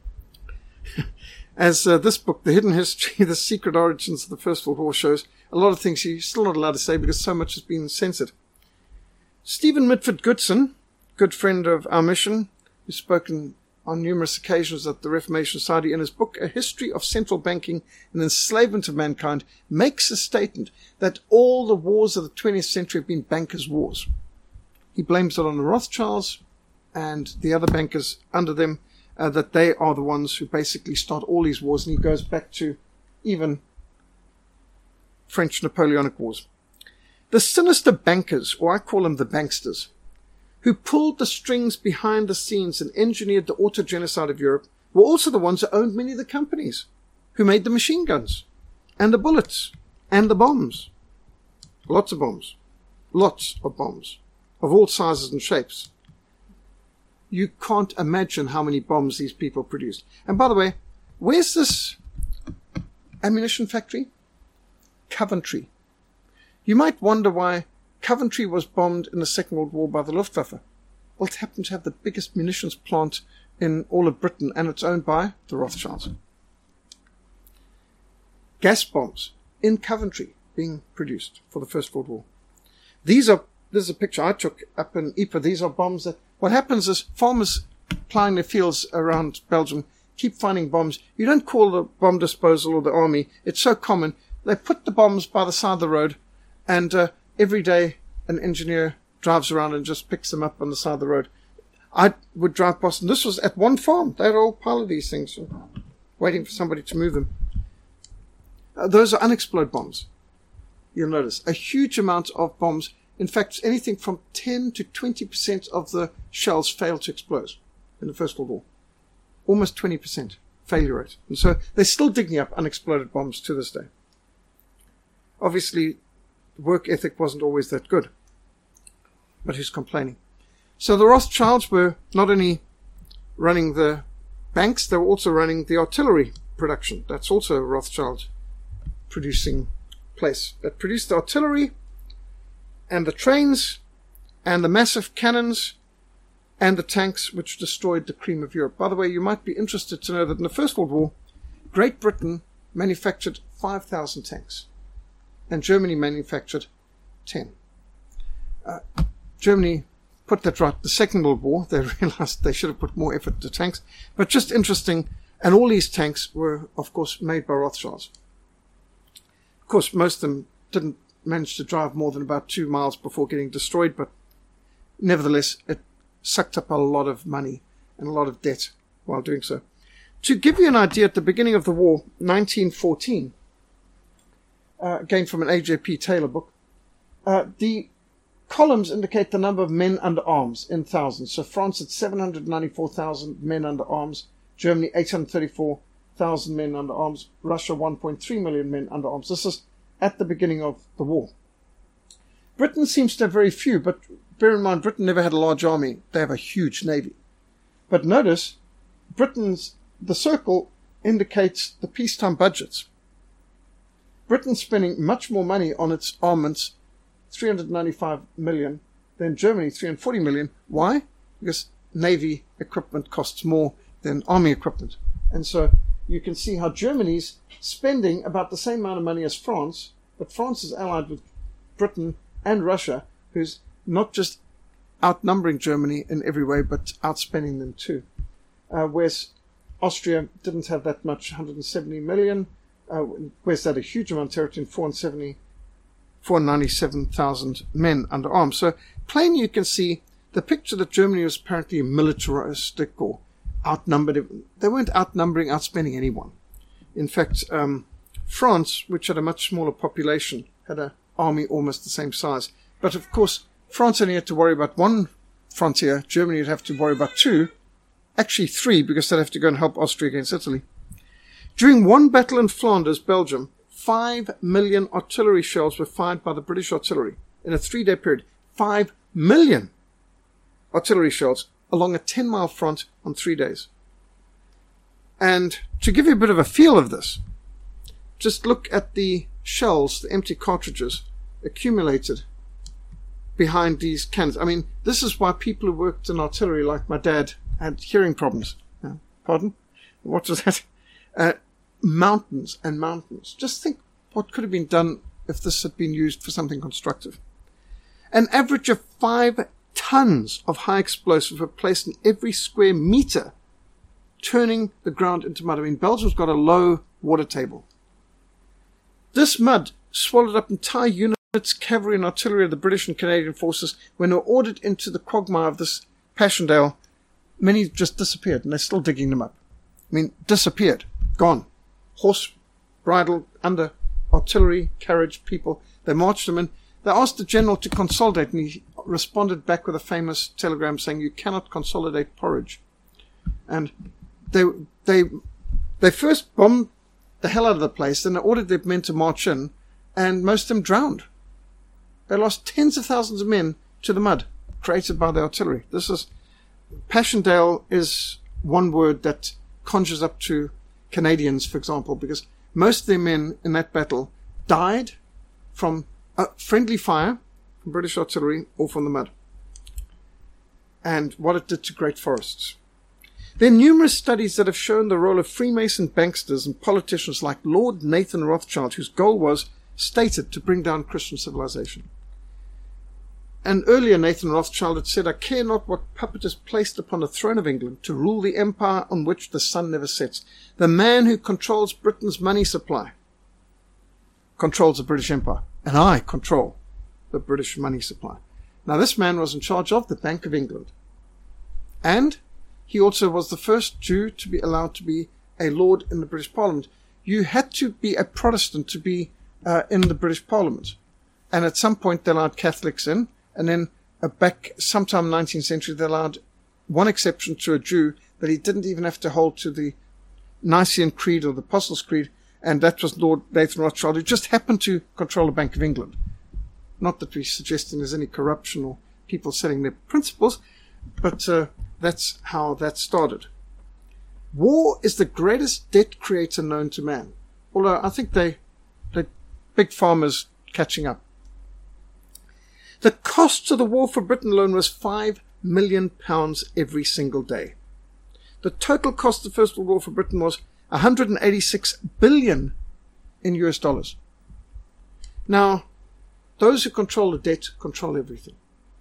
As this book, The Hidden History, The Secret Origins of the First World War, shows, a lot of things you're still not allowed to say because so much has been censored. Stephen Mitford Goodson, good friend of our mission, who's spoken on numerous occasions at the Reformation Society, in his book, A History of Central Banking and Enslavement of Mankind, makes a statement that all the wars of the 20th century have been bankers' wars. He blames it on the Rothschilds and the other bankers under them, that they are the ones who basically start all these wars, and he goes back to even French Napoleonic Wars. The sinister bankers, or I call them the banksters, who pulled the strings behind the scenes and engineered the auto-genocide of Europe, were also the ones who owned many of the companies, who made the machine guns, and the bullets, and the bombs. Lots of bombs. Lots of bombs, of all sizes and shapes. You can't imagine how many bombs these people produced. And by the way, where's this ammunition factory? Coventry. You might wonder why Coventry was bombed in the Second World War by the Luftwaffe. Well, it happened to have the biggest munitions plant in all of Britain, and it's owned by the Rothschilds. Gas bombs in Coventry being produced for the First World War. This is a picture I took up in Ypres. These are bombs that, what happens is farmers ploughing their fields around Belgium keep finding bombs. You don't call the bomb disposal or the army. It's so common. They put the bombs by the side of the road, and every day an engineer drives around and just picks them up on the side of the road. I would drive past, and this was at one farm. They had a whole pile of these things, waiting for somebody to move them. Those are unexploded bombs. You'll notice a huge amount of bombs. In fact, anything from 10 to 20% of the shells failed to explode in the First World War. Almost 20% failure rate. And so they're still digging up unexploded bombs to this day. Obviously, work ethic wasn't always that good. But who's complaining? So the Rothschilds were not only running the banks, they were also running the artillery production. That's also a Rothschild producing place. That produced the artillery and the trains and the massive cannons and the tanks which destroyed the cream of Europe. By the way, you might be interested to know that in the First World War, Great Britain manufactured 5,000 tanks and Germany manufactured 10. Germany put that right. The Second World War, they realized they should have put more effort into tanks. But just interesting, and all these tanks were, of course, made by Rothschilds. Of course, most of them didn't manage to drive more than about 2 miles before getting destroyed, but nevertheless, it sucked up a lot of money and a lot of debt while doing so. To give you an idea, at the beginning of the war, 1914, again from an A.J.P. Taylor book, the columns indicate the number of men under arms in thousands. So France had 794,000 men under arms, Germany 834,000 men under arms, Russia 1.3 million men under arms. This is at the beginning of the war. Britain seems to have very few, but bear in mind, Britain never had a large army. They have a huge navy. But notice, the circle indicates the peacetime budgets. Britain's spending much more money on its armaments, 395 million, than Germany, 340 million. Why? Because navy equipment costs more than army equipment. And so you can see how Germany's spending about the same amount of money as France, but France is allied with Britain and Russia, who's not just outnumbering Germany in every way, but outspending them too. Whereas Austria didn't have that much, 170 million. Whereas they had a huge amount of territory, 497,000 men under arms. So plainly you can see the picture that Germany was apparently militaristic or outnumbered. They weren't outnumbering, outspending anyone. In fact, France, which had a much smaller population, had an army almost the same size. But of course, France only had to worry about one frontier. Germany would have to worry about 2, actually 3, because they'd have to go and help Austria against Italy. During one battle in Flanders, Belgium, 5 million artillery shells were fired by the British artillery in a 3-day period. 5 million! artillery shells along a 10-mile front on 3 days. And to give you a bit of a feel of this, just look at the shells, the empty cartridges accumulated behind these cannons. I mean, this is why people who worked in artillery, like my dad, had hearing problems. Pardon? What was that? Mountains and mountains. Just think what could have been done if this had been used for something constructive. An average of 5 tons of high explosive were placed in every square meter, turning the ground into mud. I mean, Belgium's got a low water table. This mud swallowed up entire units, cavalry and artillery of the British and Canadian forces. When they were ordered into the quagmire of this Passchendaele, many just disappeared, and they're still digging them up. I mean, disappeared, gone. Horse, bridle, under artillery, carriage, people. They marched them in. They asked the general to consolidate, and he responded back with a famous telegram saying, "You cannot consolidate porridge." And they first bombed the hell out of the place, then they ordered their men to march in, and most of them drowned. They lost tens of thousands of men to the mud created by the artillery. Passchendaele is one word that conjures up to Canadians, for example, because most of their men in that battle died from friendly fire from British artillery or from the mud, and what it did to great forests. There are numerous studies that have shown the role of Freemason banksters and politicians like Lord Nathan Rothschild, whose goal was stated to bring down Christian civilization. And earlier Nathan Rothschild had said, "I care not what puppet is placed upon the throne of England to rule the empire on which the sun never sets. The man who controls Britain's money supply controls the British Empire, and I control the British money supply." Now this man was in charge of the Bank of England, and he also was the first Jew to be allowed to be a lord in the British Parliament. You had to be a Protestant to be in the British Parliament, and at some point they allowed Catholics in. And then back sometime in the 19th century, they allowed one exception to a Jew, that he didn't even have to hold to the Nicene Creed or the Apostles' Creed, and that was Lord Nathan Rothschild, who just happened to control the Bank of England. Not that we're suggesting there's any corruption or people selling their principles, but that's how that started. War is the greatest debt creator known to man, although I think they big farmers catching up. The cost of the war for Britain alone was £5 million every single day. The total cost of the First World War for Britain was 186 billion in US dollars. Now, those who control the debt control everything.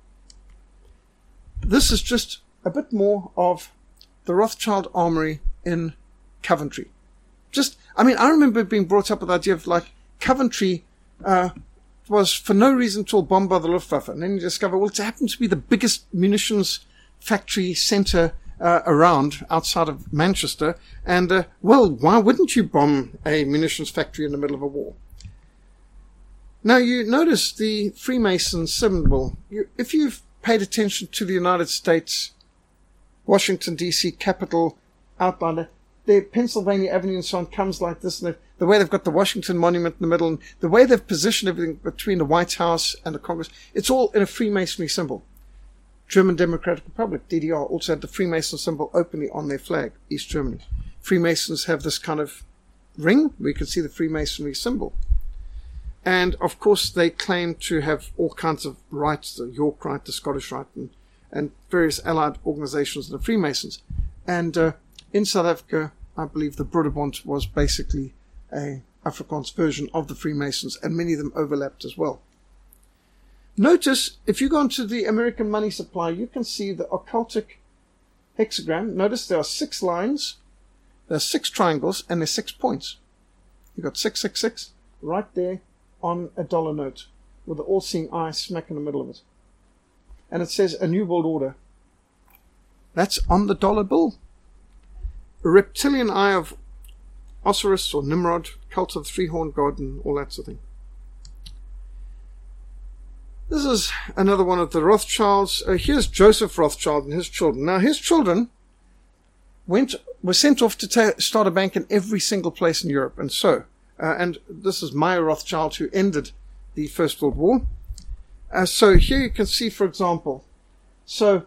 This is just a bit more of the Rothschild Armory in Coventry. I remember being brought up with the idea of Coventry was for no reason at all bombed by the Luftwaffe. And then you discover, well, it happened to be the biggest munitions factory centre around outside of Manchester. And, why wouldn't you bomb a munitions factory in the middle of a war? Now, you notice the Freemason symbol. If you've paid attention to the United States, Washington, D.C. Capitol outline, the Pennsylvania Avenue and so on comes like this, and the way they've got the Washington Monument in the middle, and the way they've positioned everything between the White House and the Congress, it's all in a Freemasonry symbol. German Democratic Republic, DDR, also had the Freemason symbol openly on their flag, East Germany. Freemasons have this kind of ring where you can see the Freemasonry symbol. And, of course, they claim to have all kinds of rights, the York Rite, the Scottish Rite, and various allied organizations of the Freemasons. And in South Africa, I believe the Broederbond was basically a Afrikaans version of the Freemasons, and many of them overlapped as well. Notice, if you go into the American money supply, you can see the occultic hexagram. Notice there are 6 lines, there are 6 triangles, and there are 6 points. You've got 666 right there on a dollar note, with the all-seeing eye smack in the middle of it. And it says a new world order. That's on the dollar bill. A reptilian eye of Osiris or Nimrod, cult of the three-horned god, and all that sort of thing. This is another one of the Rothschilds. Here's Joseph Rothschild and his children. Now, his children were sent off to start a bank in every single place in Europe. And this is Meyer Rothschild, who ended the First World War. So here you can see, for example,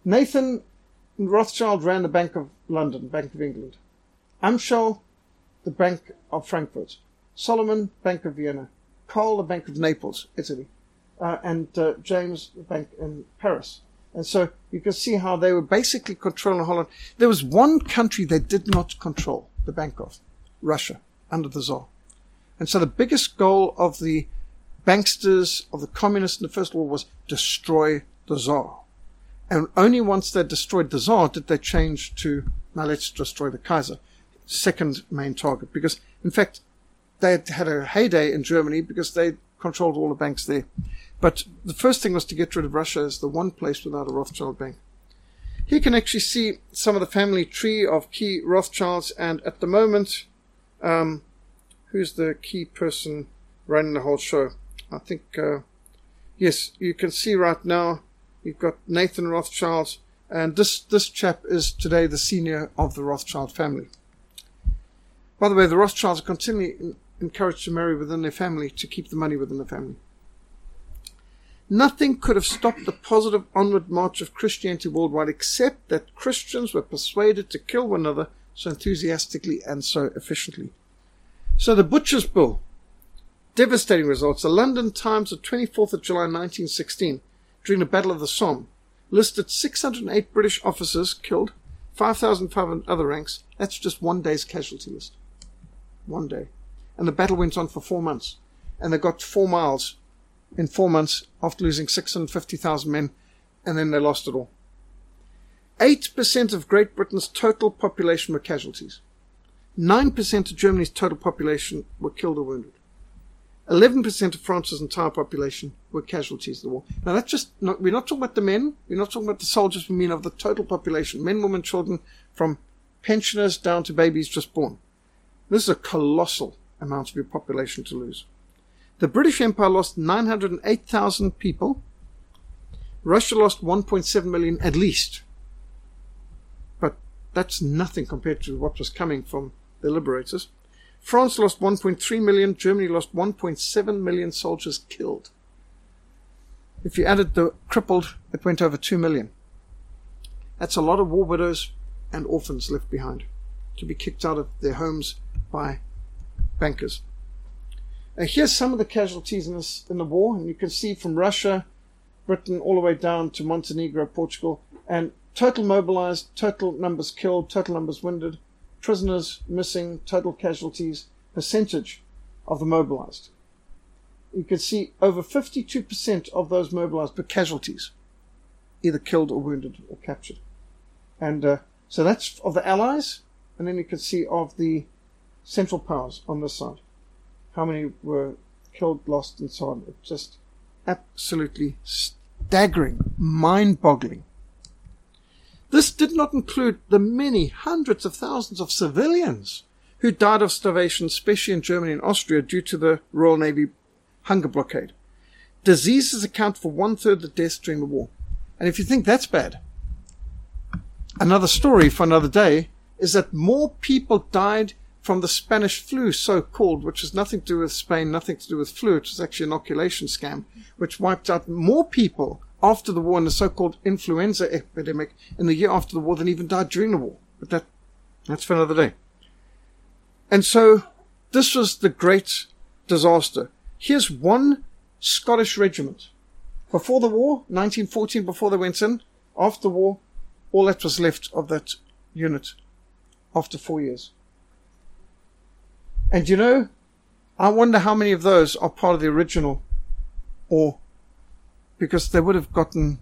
Nathan Rothschild ran the Bank of London, Bank of England. Amschel, the Bank of Frankfurt. Solomon, Bank of Vienna. Karl, the Bank of Naples, Italy. And James, the Bank in Paris. And so you can see how they were basically controlling Holland. There was one country they did not control the bank of, Russia, under the Tsar. And so the biggest goal of the banksters, of the communists in the First World War was destroy the Tsar. And only once they destroyed the Tsar did they change to, now let's destroy the Kaiser, second main target. Because, in fact, they had a heyday in Germany because they controlled all the banks there. But the first thing was to get rid of Russia as the one place without a Rothschild bank. Here you can actually see some of the family tree of key Rothschilds, and at the moment, who's the key person running the whole show? I think, yes, you can see right now, you've got Nathan Rothschild, and this chap is today the senior of the Rothschild family. By the way, the Rothschilds are continually encouraged to marry within their family to keep the money within the family. Nothing could have stopped the positive onward march of Christianity worldwide except that Christians were persuaded to kill one another so enthusiastically and so efficiently. So the Butcher's Bill, devastating results. The London Times of 24th of July 1916, during the Battle of the Somme, listed 608 British officers killed, 5,500 other ranks. That's just one day's casualty list. One day. And the battle went on for 4 months. And they got 4 miles in 4 months after losing 650,000 men, and then they lost it all. 8% of Great Britain's total population were casualties. 9% of Germany's total population were killed or wounded. 11% of France's entire population were casualties of the war. Now that's just, we're not talking about the men, we're not talking about the soldiers, we mean of the total population. Men, women, children, from pensioners down to babies just born. This is a colossal amount of your population to lose. The British Empire lost 908,000 people. Russia lost 1.7 million at least. But that's nothing compared to what was coming from the liberators. France lost 1.3 million. Germany lost 1.7 million soldiers killed. If you added the crippled, it went over 2 million. That's a lot of war widows and orphans left behind to be kicked out of their homes by bankers. Here's some of the casualties in the war, and you can see from Russia, Britain, all the way down to Montenegro, Portugal, and total mobilized, total numbers killed, total numbers wounded, prisoners missing, total casualties, percentage of the mobilized. You can see over 52% of those mobilized were casualties, either killed or wounded or captured. And so that's of the Allies, and then you can see of the Central Powers on this side. How many were killed, lost, and so on. It's just absolutely staggering, mind-boggling. This did not include the many hundreds of thousands of civilians who died of starvation, especially in Germany and Austria, due to the Royal Navy hunger blockade. Diseases account for 1/3 of the deaths during the war. And if you think that's bad, another story for another day is that more people died from the Spanish flu, so-called, which has nothing to do with Spain, nothing to do with flu. It was actually an inoculation scam, which wiped out more people after the war in the so-called influenza epidemic in the year after the war than even died during the war. But that's for another day. And so this was the great disaster. Here's one Scottish regiment. Before the war, 1914, before they went in, after the war, all that was left of that unit after 4 years. And you know, I wonder how many of those are part of the original, or because they would have gotten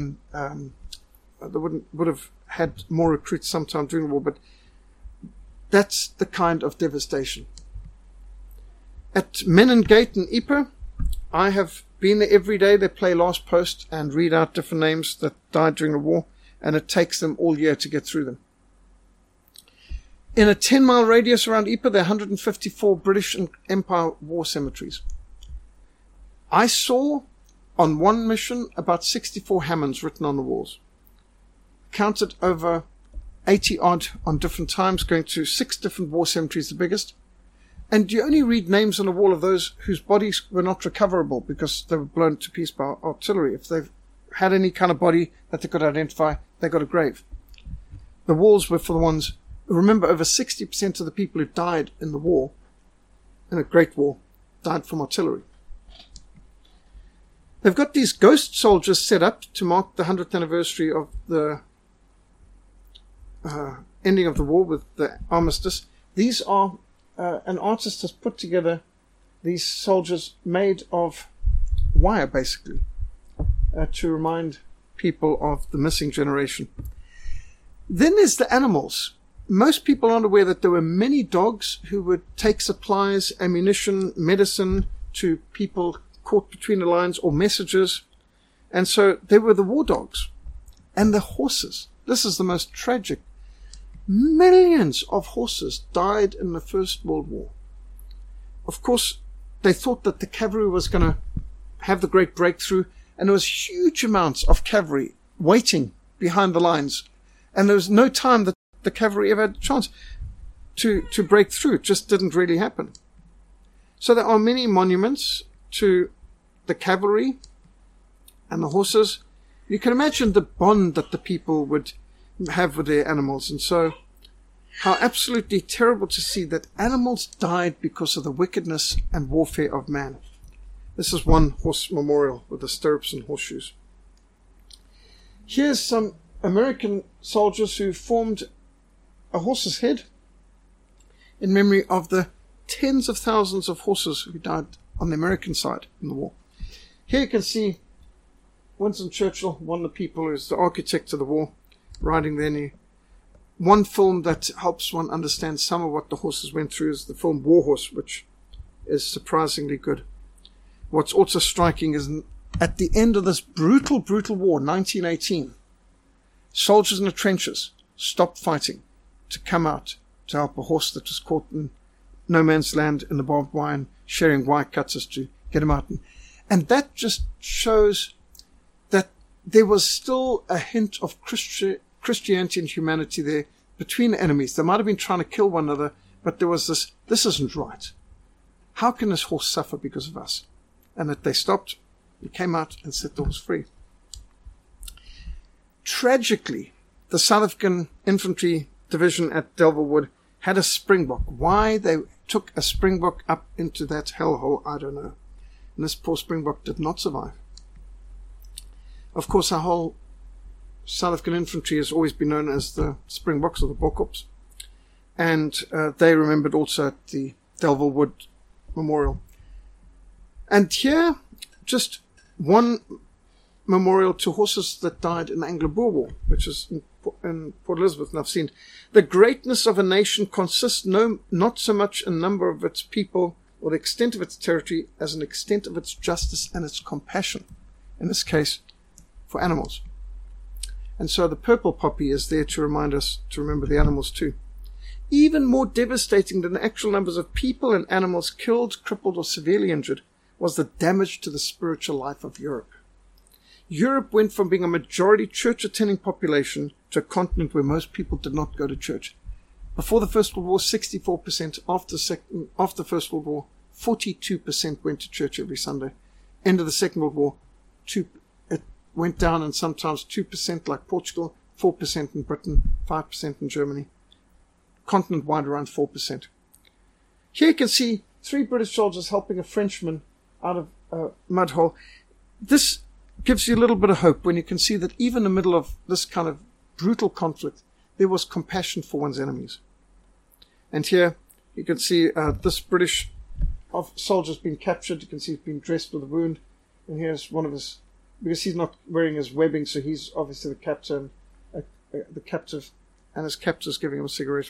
they would have had more recruits sometime during the war, but that's the kind of devastation. At Menin Gate in Ypres, I have been there every day. They play last post and read out different names that died during the war, and it takes them all year to get through them. In a 10-mile radius around Ypres, there are 154 British Empire war cemeteries. I saw on one mission about 64 Hammonds written on the walls. Counted over 80 odd on different times, going to 6 different war cemeteries, the biggest. And you only read names on the wall of those whose bodies were not recoverable because they were blown to pieces by artillery. If they've had any kind of body that they could identify, they got a grave. The walls were for the ones, remember, over 60% of the people who died in the war, in a Great War, died from artillery. They've got these ghost soldiers set up to mark the 100th anniversary of the ending of the war with the armistice. These are, an artist has put together these soldiers made of wire, basically, to remind people of the missing generation. Then there's the animals. Most people aren't aware that there were many dogs who would take supplies, ammunition, medicine to people caught between the lines, or messages. And so they were the war dogs. And the horses. This is the most tragic. Millions of horses died in the First World War. Of course, they thought that the cavalry was going to have the great breakthrough, and there was huge amounts of cavalry waiting behind the lines. And there was no time that the cavalry ever had a chance to break through. It just didn't really happen. So there are many monuments to the cavalry and the horses. You can imagine the bond that the people would have with their animals. And so how absolutely terrible to see that animals died because of the wickedness and warfare of man. This is one horse memorial with the stirrups and horseshoes. Here's some American soldiers who formed a horse's head in memory of the tens of thousands of horses who died on the American side in the war. Here you can see Winston Churchill, one of the people who's the architect of the war, riding there near. One film that helps one understand some of what the horses went through is the film War Horse, which is surprisingly good. What's also striking is at the end of this brutal, brutal war, 1918, soldiers in the trenches stopped fighting to come out to help a horse that was caught in no man's land in the barbed wire and sharing wire cutters to get him out. And that just shows that there was still a hint of Christianity and humanity there between the enemies. They might have been trying to kill one another, but there was this isn't right. How can this horse suffer because of us? And that they stopped, he came out and set the horse free. Tragically, the South African Infantry Division at Delville Wood had a springbok. Why they took a springbok up into that hellhole, I don't know. And this poor springbok did not survive. Of course, our whole South African infantry has always been known as the Springboks or the Bokkop. And they remembered also at the Delville Wood Memorial. And here, just one memorial to horses that died in the Anglo-Boer War, which is in Port Elizabeth, and I've seen. The greatness of a nation consists not so much in the number of its people or the extent of its territory as an extent of its justice and its compassion, in this case, for animals. And so the purple poppy is there to remind us to remember the animals too. Even more devastating than the actual numbers of people and animals killed, crippled, or severely injured was the damage to the spiritual life of Europe. Europe went from being a majority church-attending population to a continent where most people did not go to church. Before the First World War, 64%. After the First World War, 42% went to church every Sunday. End of the Second World War, it went down, and sometimes 2% like Portugal, 4% in Britain, 5% in Germany. Continent-wide around 4%. Here you can see 3 British soldiers helping a Frenchman out of a mud hole. This gives you a little bit of hope when you can see that even in the middle of this kind of brutal conflict, there was compassion for one's enemies. And here you can see this British soldier's been captured. You can see he's been dressed with a wound. And here's one of his, because he's not wearing his webbing, so he's obviously the captain, the captive, and his captor's giving him a cigarette.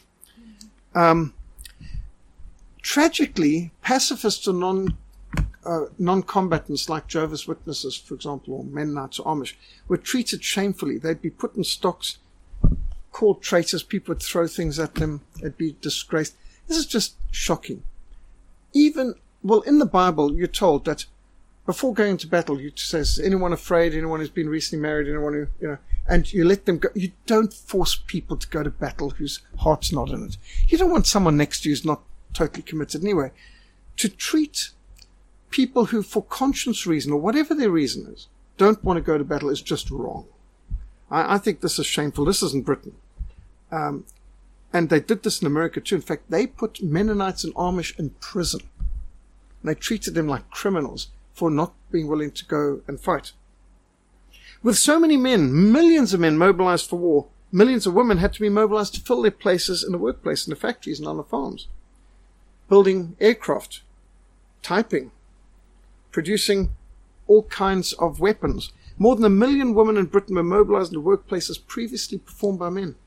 Tragically, pacifists or non-combatants like Jehovah's Witnesses, for example, or Mennonites or Amish, were treated shamefully. They'd be put in stocks, called traitors. People would throw things at them. They'd be disgraced. This is just shocking. In the Bible, you're told that before going into battle, it says, anyone afraid, anyone who's been recently married, anyone who, and you let them go. You don't force people to go to battle whose heart's not in it. You don't want someone next to you who's not totally committed anyway. To treat people who, for conscience reason, or whatever their reason is, don't want to go to battle is just wrong. I think this is shameful. This isn't Britain. And they did this in America too. In fact, they put Mennonites and Amish in prison. And they treated them like criminals for not being willing to go and fight. With so many men, millions of men mobilized for war, millions of women had to be mobilized to fill their places in the workplace, in the factories and on the farms. Building aircraft, typing, producing all kinds of weapons. More than 1 million women in Britain were mobilized into workplaces previously performed by men.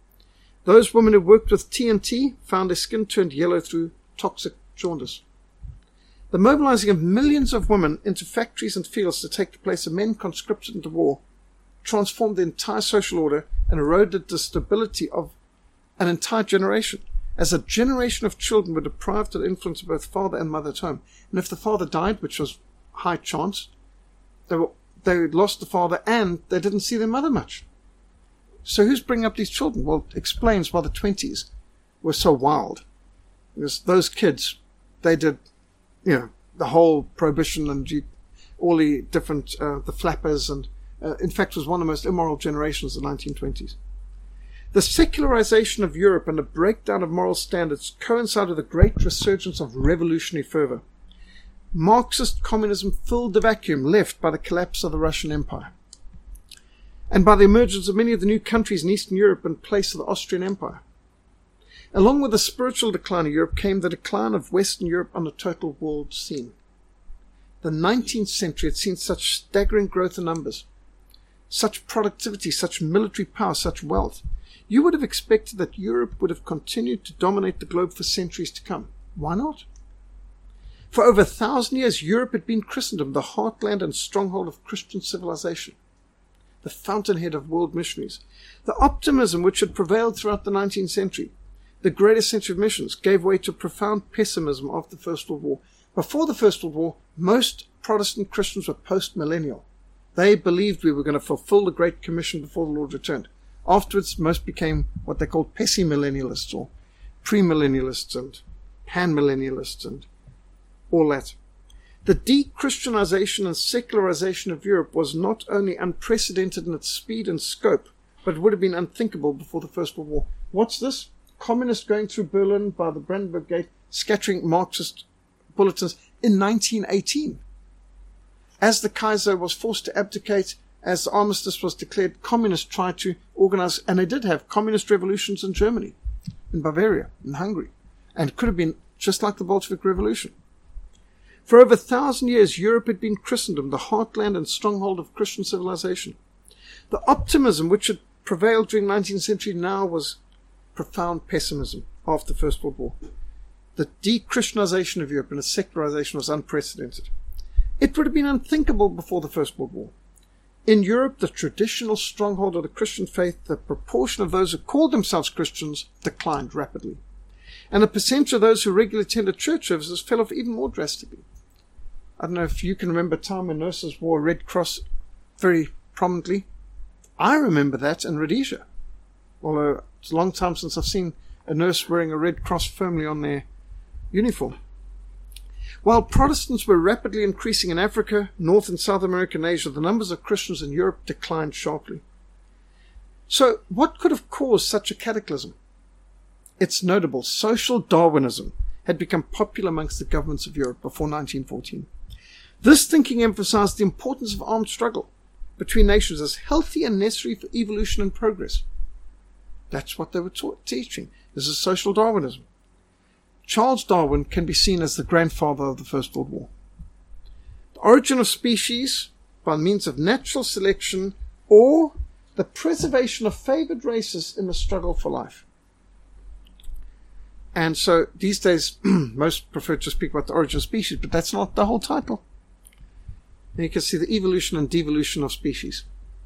Those women who worked with TNT found their skin turned yellow through toxic jaundice. The mobilizing of millions of women into factories and fields to take the place of men conscripted into war transformed the entire social order and eroded the stability of an entire generation, as a generation of children were deprived of the influence of both father and mother at home. And if the father died, which was high chance, they lost the father and they didn't see their mother much. So who's bringing up these children? Well, it explains why the 20s were so wild. Because those kids, they did, the whole prohibition and all the different, the flappers, and in fact was one of the most immoral generations of the 1920s. The secularization of Europe and the breakdown of moral standards coincided with the great resurgence of revolutionary fervor. Marxist communism filled the vacuum left by the collapse of the Russian Empire and by the emergence of many of the new countries in Eastern Europe in place of the Austrian Empire. Along with the spiritual decline of Europe came the decline of Western Europe on the total world scene. The 19th century had seen such staggering growth in numbers, such productivity, such military power, such wealth. You would have expected that Europe would have continued to dominate the globe for centuries to come. Why not? For over 1,000 years, Europe had been Christendom, the heartland and stronghold of Christian civilization, the fountainhead of world missionaries. The optimism which had prevailed throughout the 19th century, the greatest century of missions, gave way to profound pessimism after the First World War. Before the First World War, most Protestant Christians were post-millennial. They believed we were going to fulfill the Great Commission before the Lord returned. Afterwards, most became what they called pessimillennialists or premillennialists and panmillennialists and all that. The de-Christianization and secularization of Europe was not only unprecedented in its speed and scope, but it would have been unthinkable before the First World War. What's this? Communists going through Berlin by the Brandenburg Gate, scattering Marxist bulletins in 1918. As the Kaiser was forced to abdicate, as the armistice was declared, communists tried to organize, and they did have communist revolutions in Germany, in Bavaria, in Hungary, and it could have been just like the Bolshevik Revolution. For over 1,000 years, Europe had been Christendom, the heartland and stronghold of Christian civilization. The optimism which had prevailed during the 19th century now was profound pessimism after the First World War. The de-Christianization of Europe and its secularization was unprecedented. It would have been unthinkable before the First World War. In Europe, the traditional stronghold of the Christian faith, the proportion of those who called themselves Christians declined rapidly. And the percentage of those who regularly attended church services fell off even more drastically. I don't know if you can remember a time when nurses wore a red cross very prominently. I remember that in Rhodesia, although it's a long time since I've seen a nurse wearing a red cross firmly on their uniform. While Protestants were rapidly increasing in Africa, North and South America and Asia, the numbers of Christians in Europe declined sharply. So what could have caused such a cataclysm? It's notable. Social Darwinism had become popular amongst the governments of Europe before 1914. This thinking emphasized the importance of armed struggle between nations as healthy and necessary for evolution and progress. That's what they were teaching. This is social Darwinism. Charles Darwin can be seen as the grandfather of the First World War. The origin of species by means of natural selection or the preservation of favored races in the struggle for life. And so these days, most prefer to speak about the origin of species, but that's not the whole title. And you can see the evolution and devolution of species.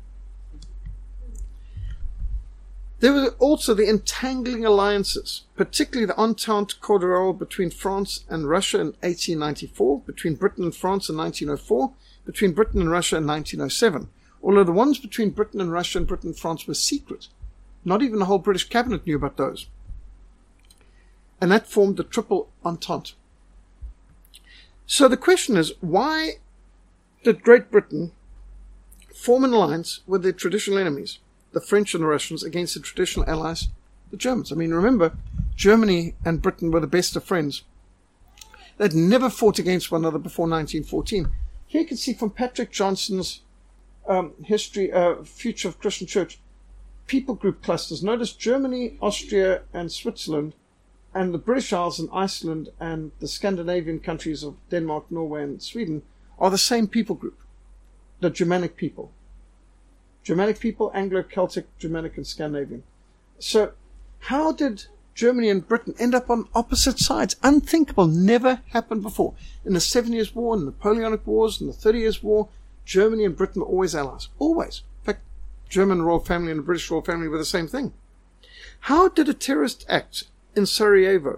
There were also the entangling alliances, particularly the Entente Cordiale between France and Russia in 1894, between Britain and France in 1904, between Britain and Russia in 1907. Although the ones between Britain and Russia and Britain and France were secret. Not even the whole British cabinet knew about those. And that formed the Triple Entente. So the question is, why did Great Britain form an alliance with their traditional enemies, the French and the Russians, against the traditional allies, the Germans. I mean, remember, Germany and Britain were the best of friends. They'd never fought against one another before 1914. Here you can see from Patrick Johnson's history, Future of Christian Church, people group clusters. Notice Germany, Austria, and Switzerland, and the British Isles and Iceland, and the Scandinavian countries of Denmark, Norway, and Sweden are the same people group, the Germanic people. Germanic people, Anglo-Celtic, Germanic, and Scandinavian. So how did Germany and Britain end up on opposite sides? Unthinkable, never happened before. In the 7 Years' War, in the Napoleonic Wars, in the 30 Years' War, Germany and Britain were always allies. Always. In fact, German royal family and the British royal family were the same thing. How did a terrorist act in Sarajevo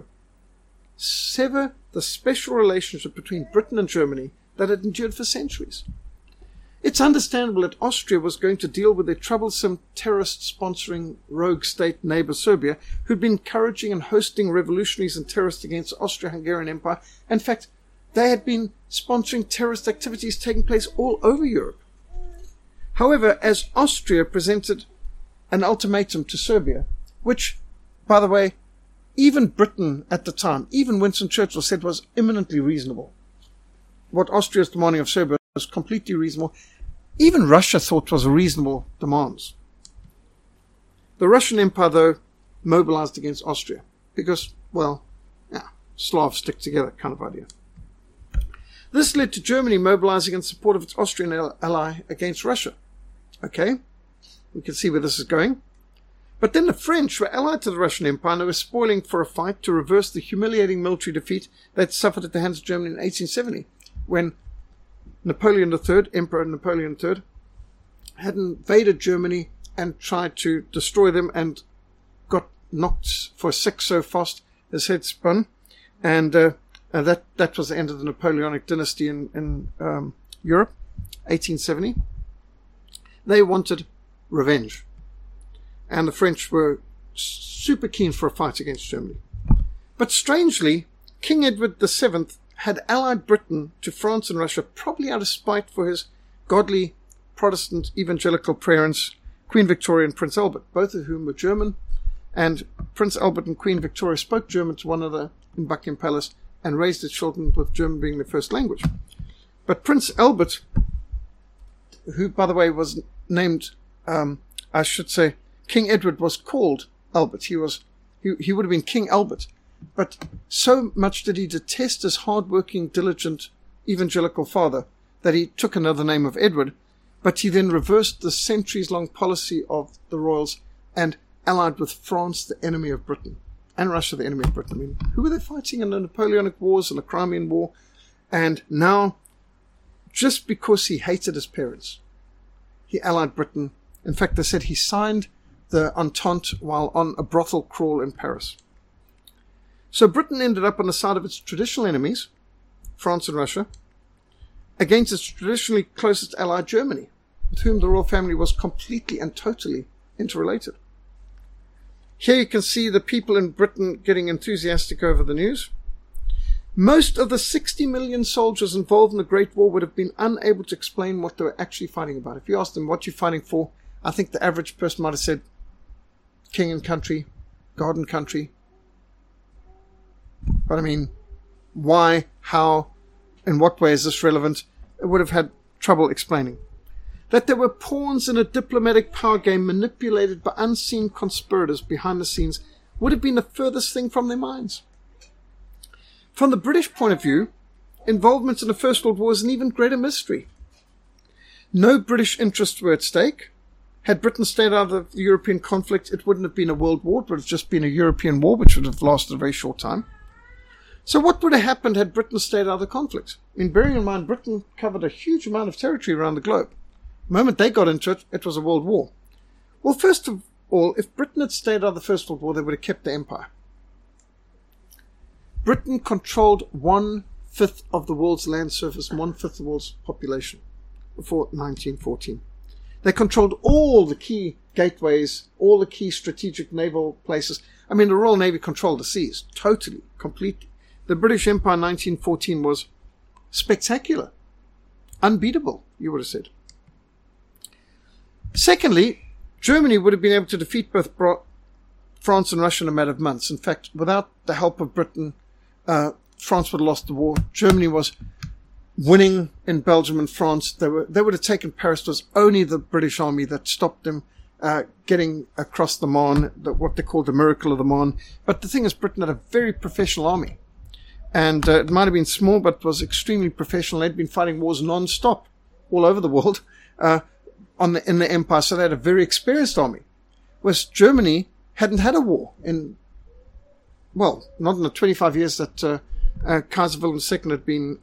sever the special relationship between Britain and Germany that had endured for centuries? It's understandable that Austria was going to deal with their troublesome terrorist-sponsoring rogue state neighbor Serbia, who'd been encouraging and hosting revolutionaries and terrorists against the Austro-Hungarian Empire. In fact, they had been sponsoring terrorist activities taking place all over Europe. However, as Austria presented an ultimatum to Serbia, which, by the way, even Britain at the time, even Winston Churchill said was eminently reasonable. What Austria is demanding of Serbia was completely reasonable. Even Russia thought was reasonable demands. The Russian Empire, though, mobilized against Austria because, well, yeah, Slavs stick together kind of idea. This led to Germany mobilizing in support of its Austrian ally against Russia. Okay, we can see where this is going. But then the French were allied to the Russian Empire and they were spoiling for a fight to reverse the humiliating military defeat they'd suffered at the hands of Germany in 1870, when Napoleon III, Emperor Napoleon III, had invaded Germany and tried to destroy them and got knocked for 6 so fast his head spun. And that was the end of the Napoleonic dynasty in Europe, 1870. They wanted revenge. And the French were super keen for a fight against Germany. But strangely, King Edward VII had allied Britain to France and Russia, probably out of spite for his godly Protestant evangelical parents, Queen Victoria and Prince Albert, both of whom were German. And Prince Albert and Queen Victoria spoke German to one another in Buckingham Palace and raised their children with German being their first language. But Prince Albert, who, by the way, was named, I should say, King Edward was called Albert. He would have been King Albert. But so much did he detest his hard-working, diligent, evangelical father that he took another name of Edward, but he then reversed the centuries-long policy of the royals and allied with France, the enemy of Britain, and Russia, the enemy of Britain. I mean, who were they fighting in the Napoleonic Wars and the Crimean War? And now, just because he hated his parents, he allied Britain. In fact, they said he signed the Entente while on a brothel crawl in Paris. So Britain ended up on the side of its traditional enemies, France and Russia, against its traditionally closest ally, Germany, with whom the royal family was completely and totally interrelated. Here you can see the people in Britain getting enthusiastic over the news. Most of the 60 million soldiers involved in the Great War would have been unable to explain what they were actually fighting about. If you asked them what you're fighting for, I think the average person might have said, king and country, God and country. But I mean, why, how, in what way is this relevant? It would have had trouble explaining. That there were pawns in a diplomatic power game manipulated by unseen conspirators behind the scenes would have been the furthest thing from their minds. From the British point of view, involvement in the First World War is an even greater mystery. No British interests were at stake. Had Britain stayed out of the European conflict, it wouldn't have been a world war, it would have just been a European war, which would have lasted a very short time. So what would have happened had Britain stayed out of the conflict? I mean, bearing in mind, Britain covered a huge amount of territory around the globe. The moment they got into it, it was a world war. Well, first of all, if Britain had stayed out of the First World War, they would have kept the empire. Britain controlled 1/5 of the world's land surface and 1/5 of the world's population before 1914. They controlled all the key gateways, all the key strategic naval places. I mean, the Royal Navy controlled the seas, totally, completely. The British Empire in 1914 was spectacular, unbeatable, you would have said. Secondly, Germany would have been able to defeat both France and Russia in a matter of months. In fact, without the help of Britain, France would have lost the war. Germany was winning in Belgium and France. They would have taken Paris. It was only the British army that stopped them getting across the Marne, what they called the miracle of the Marne. But the thing is, Britain had a very professional army. And it might have been small, but was extremely professional. They'd been fighting wars non-stop all over the world in the empire. So they had a very experienced army. Whereas Germany hadn't had a war not in the 25 years that Kaiser Wilhelm II had been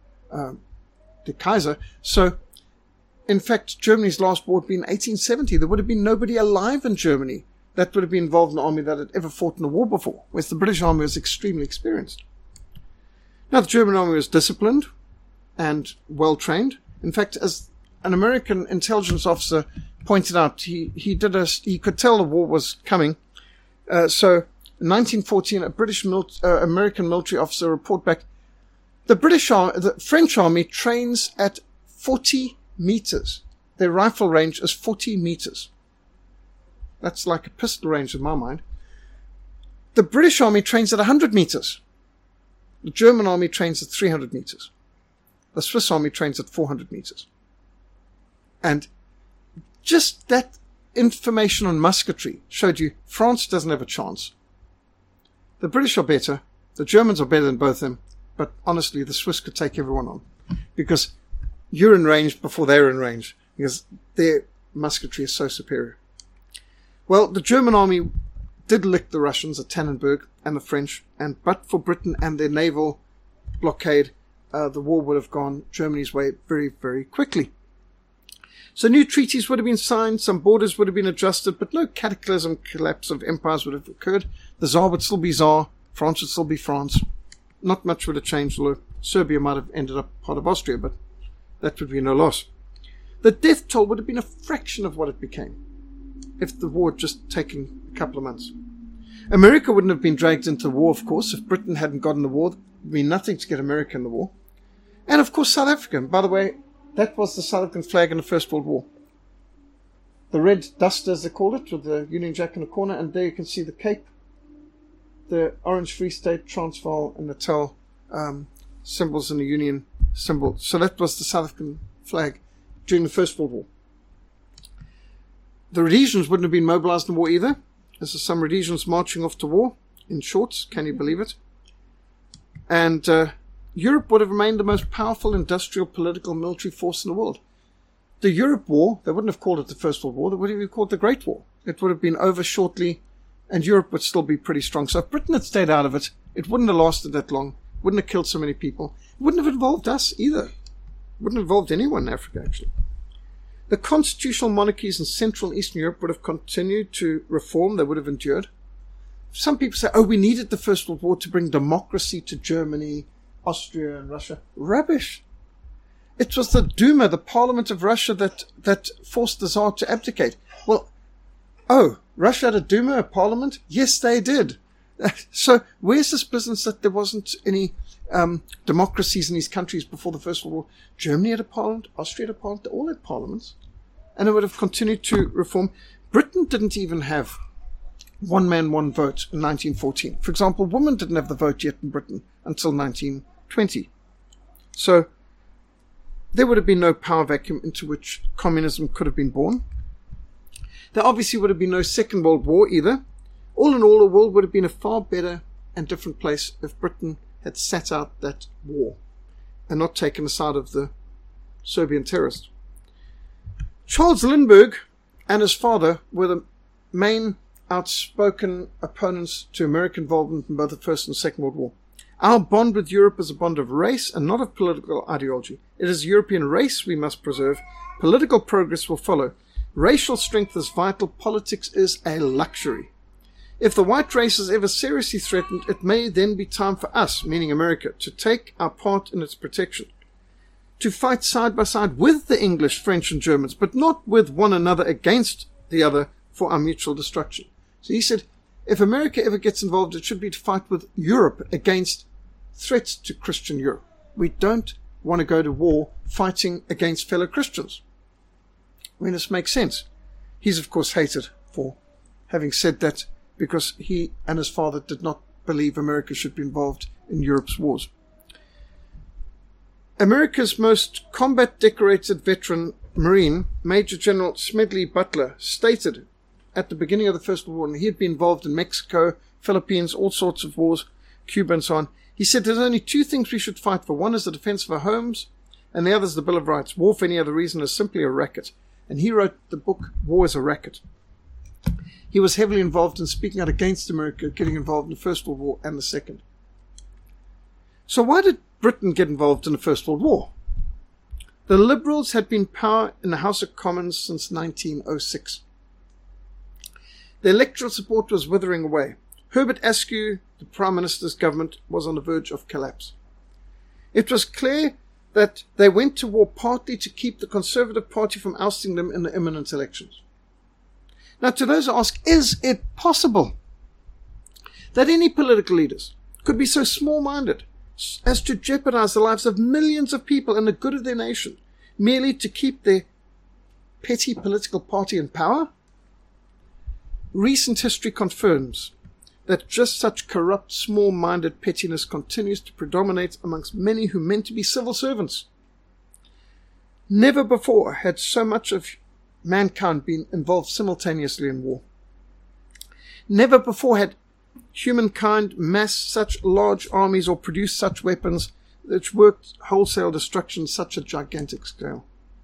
the Kaiser. So, in fact, Germany's last war had been 1870. There would have been nobody alive in Germany that would have been involved in an army that had ever fought in a war before, whereas the British army was extremely experienced. Now, the German army was disciplined and well-trained. In fact, as an American intelligence officer pointed out, he could tell the war was coming. So, in 1914, American military officer reported back, the French army trains at 40 meters. Their rifle range is 40 meters. That's like a pistol range in my mind. The British army trains at 100 meters. The German army trains at 300 meters. The Swiss army trains at 400 meters. And just that information on musketry showed you France doesn't have a chance. The British are better. The Germans are better than both of them. But honestly, the Swiss could take everyone on. Because you're in range before they're in range. Because their musketry is so superior. Well, the German army did lick the Russians at Tannenberg and the French, but for Britain and their naval blockade, the war would have gone Germany's way very, very quickly. So new treaties would have been signed, some borders would have been adjusted, but no cataclysm collapse of empires would have occurred. The Tsar would still be Tsar, France would still be France. Not much would have changed, although Serbia might have ended up part of Austria, but that would be no loss. The death toll would have been a fraction of what it became if the war had just taken a couple of months. America wouldn't have been dragged into the war, of course. If Britain hadn't gotten the war, there would be nothing to get America in the war. And, of course, South Africa. By the way, that was the South African flag in the First World War. The red duster, as they called it, with the Union Jack in the corner, and there you can see the Cape, the Orange Free State, Transvaal, and Natal symbols in the Union symbol. So that was the South African flag during the First World War. The Rhodesians wouldn't have been mobilized in the war either. There's some Rhodesians marching off to war in shorts. Can you believe it? And Europe would have remained the most powerful industrial, political, military force in the world. The Europe War, they wouldn't have called it the First World War. They would have called it the Great War. It would have been over shortly, and Europe would still be pretty strong. So if Britain had stayed out of it, it wouldn't have lasted that long. It wouldn't have killed so many people. It wouldn't have involved us either. It wouldn't have involved anyone in Africa, actually. The constitutional monarchies in Central and Eastern Europe would have continued to reform. They would have endured. Some people say, we needed the First World War to bring democracy to Germany, Austria, and Russia. Rubbish. It was the Duma, the Parliament of Russia, that forced the Tsar to abdicate. Well, Russia had a Duma, a parliament? Yes, they did. So where's this business that there wasn't any democracies in these countries before the First World War? Germany had a parliament, Austria had a parliament, they all had parliaments. And it would have continued to reform. Britain didn't even have one man, one vote in 1914. For example, women didn't have the vote yet in Britain until 1920. So there would have been no power vacuum into which communism could have been born. There obviously would have been no Second World War either. All in all, the world would have been a far better and different place if Britain had sat out that war and not taken the side of the Serbian terrorists. Charles Lindbergh and his father were the main outspoken opponents to American involvement in both the First and Second World War. Our bond with Europe is a bond of race and not of political ideology. It is European race we must preserve. Political progress will follow. Racial strength is vital. Politics is a luxury. If the white race is ever seriously threatened, it may then be time for us, meaning America, to take our part in its protection. To fight side by side with the English, French, and Germans, but not with one another against the other for our mutual destruction. So he said, if America ever gets involved, it should be to fight with Europe against threats to Christian Europe. We don't want to go to war fighting against fellow Christians. I mean, this makes sense. He's, of course, hated for having said that because he and his father did not believe America should be involved in Europe's wars. America's most combat-decorated veteran Marine, Major General Smedley Butler, stated at the beginning of the First World War, and he had been involved in Mexico, Philippines, all sorts of wars, Cuba and so on. He said there's only two things we should fight for. One is the defense of our homes, and the other is the Bill of Rights. War for any other reason is simply a racket. And he wrote the book, War is a Racket. He was heavily involved in speaking out against America, getting involved in the First World War and the Second. So why did Britain get involved in the First World War? The Liberals had been in power in the House of Commons since 1906. The electoral support was withering away. Herbert Askew, the Prime Minister's government, was on the verge of collapse. It was clear that they went to war partly to keep the Conservative Party from ousting them in the imminent elections. Now, to those who ask, is it possible that any political leaders could be so small-minded as to jeopardize the lives of millions of people and the good of their nation merely to keep their petty political party in power? Recent history confirms that just such corrupt, small-minded pettiness continues to predominate amongst many who meant to be civil servants. Never before had so much of mankind been involved simultaneously in war. Never before had humankind massed such large armies or produced such weapons which worked wholesale destruction on such a gigantic scale.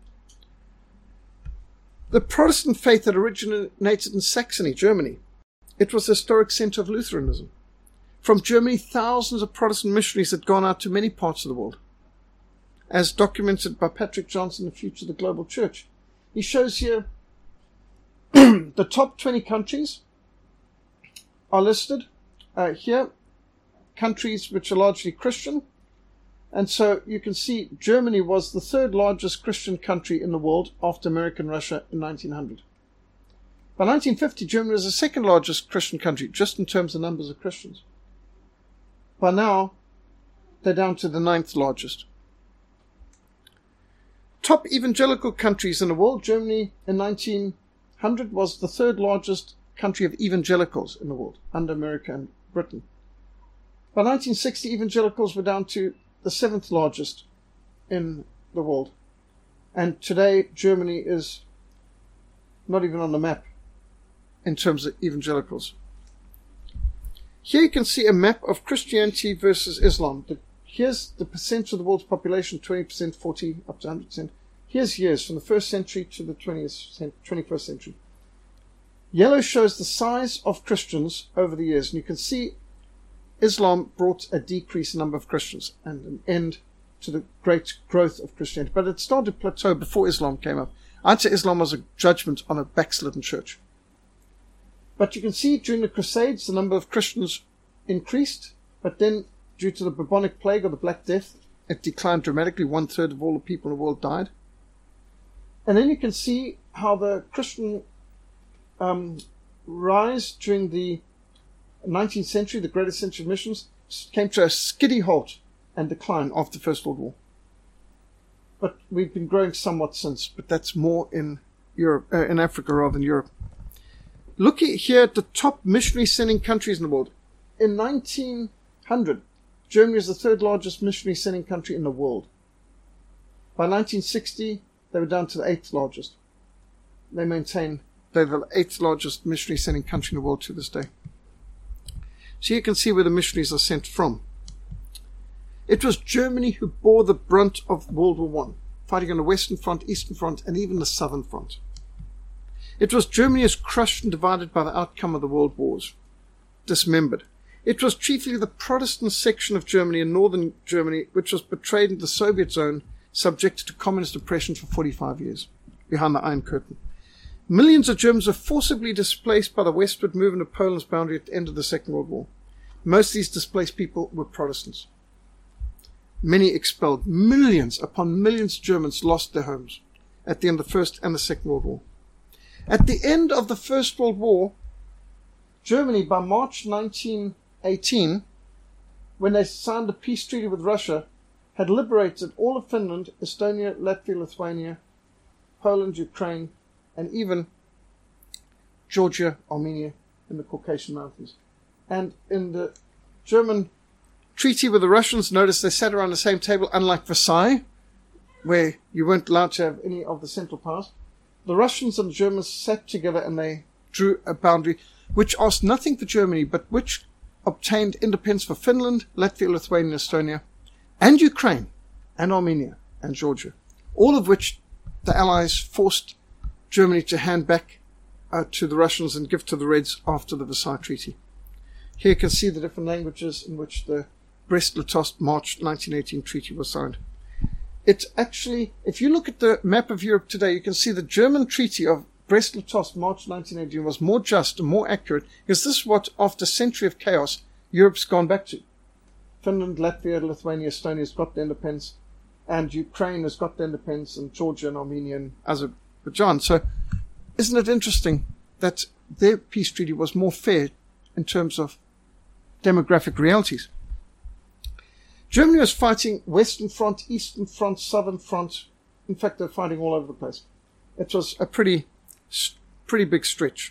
The Protestant faith had originated in Saxony, Germany. It was the historic center of Lutheranism. From Germany, thousands of Protestant missionaries had gone out to many parts of the world, as documented by Patrick Johnson, The Future of the Global Church. He shows here the top 20 countries are listed here, countries which are largely Christian. And so you can see Germany was the third largest Christian country in the world after America and Russia in 1900. By 1950, Germany was the second largest Christian country, just in terms of numbers of Christians. By now, they're down to the 9th largest. Top evangelical countries in the world, Germany in 1900 was the 3rd largest country of evangelicals in the world, under America and Britain. By 1960, evangelicals were down to the 7th largest in the world. And today, Germany is not even on the map in terms of evangelicals. Here you can see a map of Christianity versus Islam. Here's the percentage of the world's population, 20%, 40, up to 100%. Here's years from the 1st century to the 21st century. Yellow shows the size of Christians over the years. And you can see Islam brought a decrease in number of Christians and an end to the great growth of Christianity. But it started to plateau before Islam came up. I'd say Islam was a judgment on a backslidden church. But you can see during the Crusades, the number of Christians increased. But then, due to the bubonic plague or the Black Death, it declined dramatically. 1/3 of all the people in the world died. And then you can see how the Christian rise during the 19th century, the greatest century of missions, came to a skiddy halt and decline after the First World War. But we've been growing somewhat since, but that's more in Europe, in Africa rather than Europe. Look here at the top missionary sending countries in the world. In 1900, Germany was the 3rd largest missionary sending country in the world. By 1960, they were down to the 8th largest. They maintain they're the 8th largest missionary sending country in the world to this day. So you can see where the missionaries are sent from. It was Germany who bore the brunt of World War I, fighting on the Western Front, Eastern Front, and even the Southern Front. It was Germany as crushed and divided by the outcome of the world wars, dismembered. It was chiefly the Protestant section of Germany in northern Germany which was betrayed into the Soviet zone, subjected to communist oppression for 45 years, behind the Iron Curtain. Millions of Germans were forcibly displaced by the westward movement of Poland's boundary at the end of the Second World War. Most of these displaced people were Protestants. Many expelled. Millions upon millions of Germans lost their homes at the end of the First and the Second World War. At the end of the First World War, Germany, by March 1918, when they signed the peace treaty with Russia, had liberated all of Finland, Estonia, Latvia, Lithuania, Poland, Ukraine, and even Georgia, Armenia, and the Caucasian Mountains. And in the German treaty with the Russians, notice they sat around the same table, unlike Versailles, where you weren't allowed to have any of the central powers. The Russians and the Germans sat together and they drew a boundary which asked nothing for Germany, but which obtained independence for Finland, Latvia, Lithuania, Estonia, and Ukraine, and Armenia, and Georgia, all of which the Allies forced Germany to hand back to the Russians and give to the Reds after the Versailles Treaty. Here you can see the different languages in which the Brest-Litovsk March 1918 treaty was signed. It actually, if you look at the map of Europe today, you can see the German treaty of Brest-Litovsk March 1918 was more just and more accurate, because this is what, after a century of chaos, Europe's gone back to. Finland, Latvia, Lithuania, Estonia has got their independence, and Ukraine has got their independence, and Georgia and Armenia and Azerbaijan. So, isn't it interesting that their peace treaty was more fair in terms of demographic realities? Germany was fighting Western Front, Eastern Front, Southern Front. In fact, they're fighting all over the place. It was a pretty big stretch.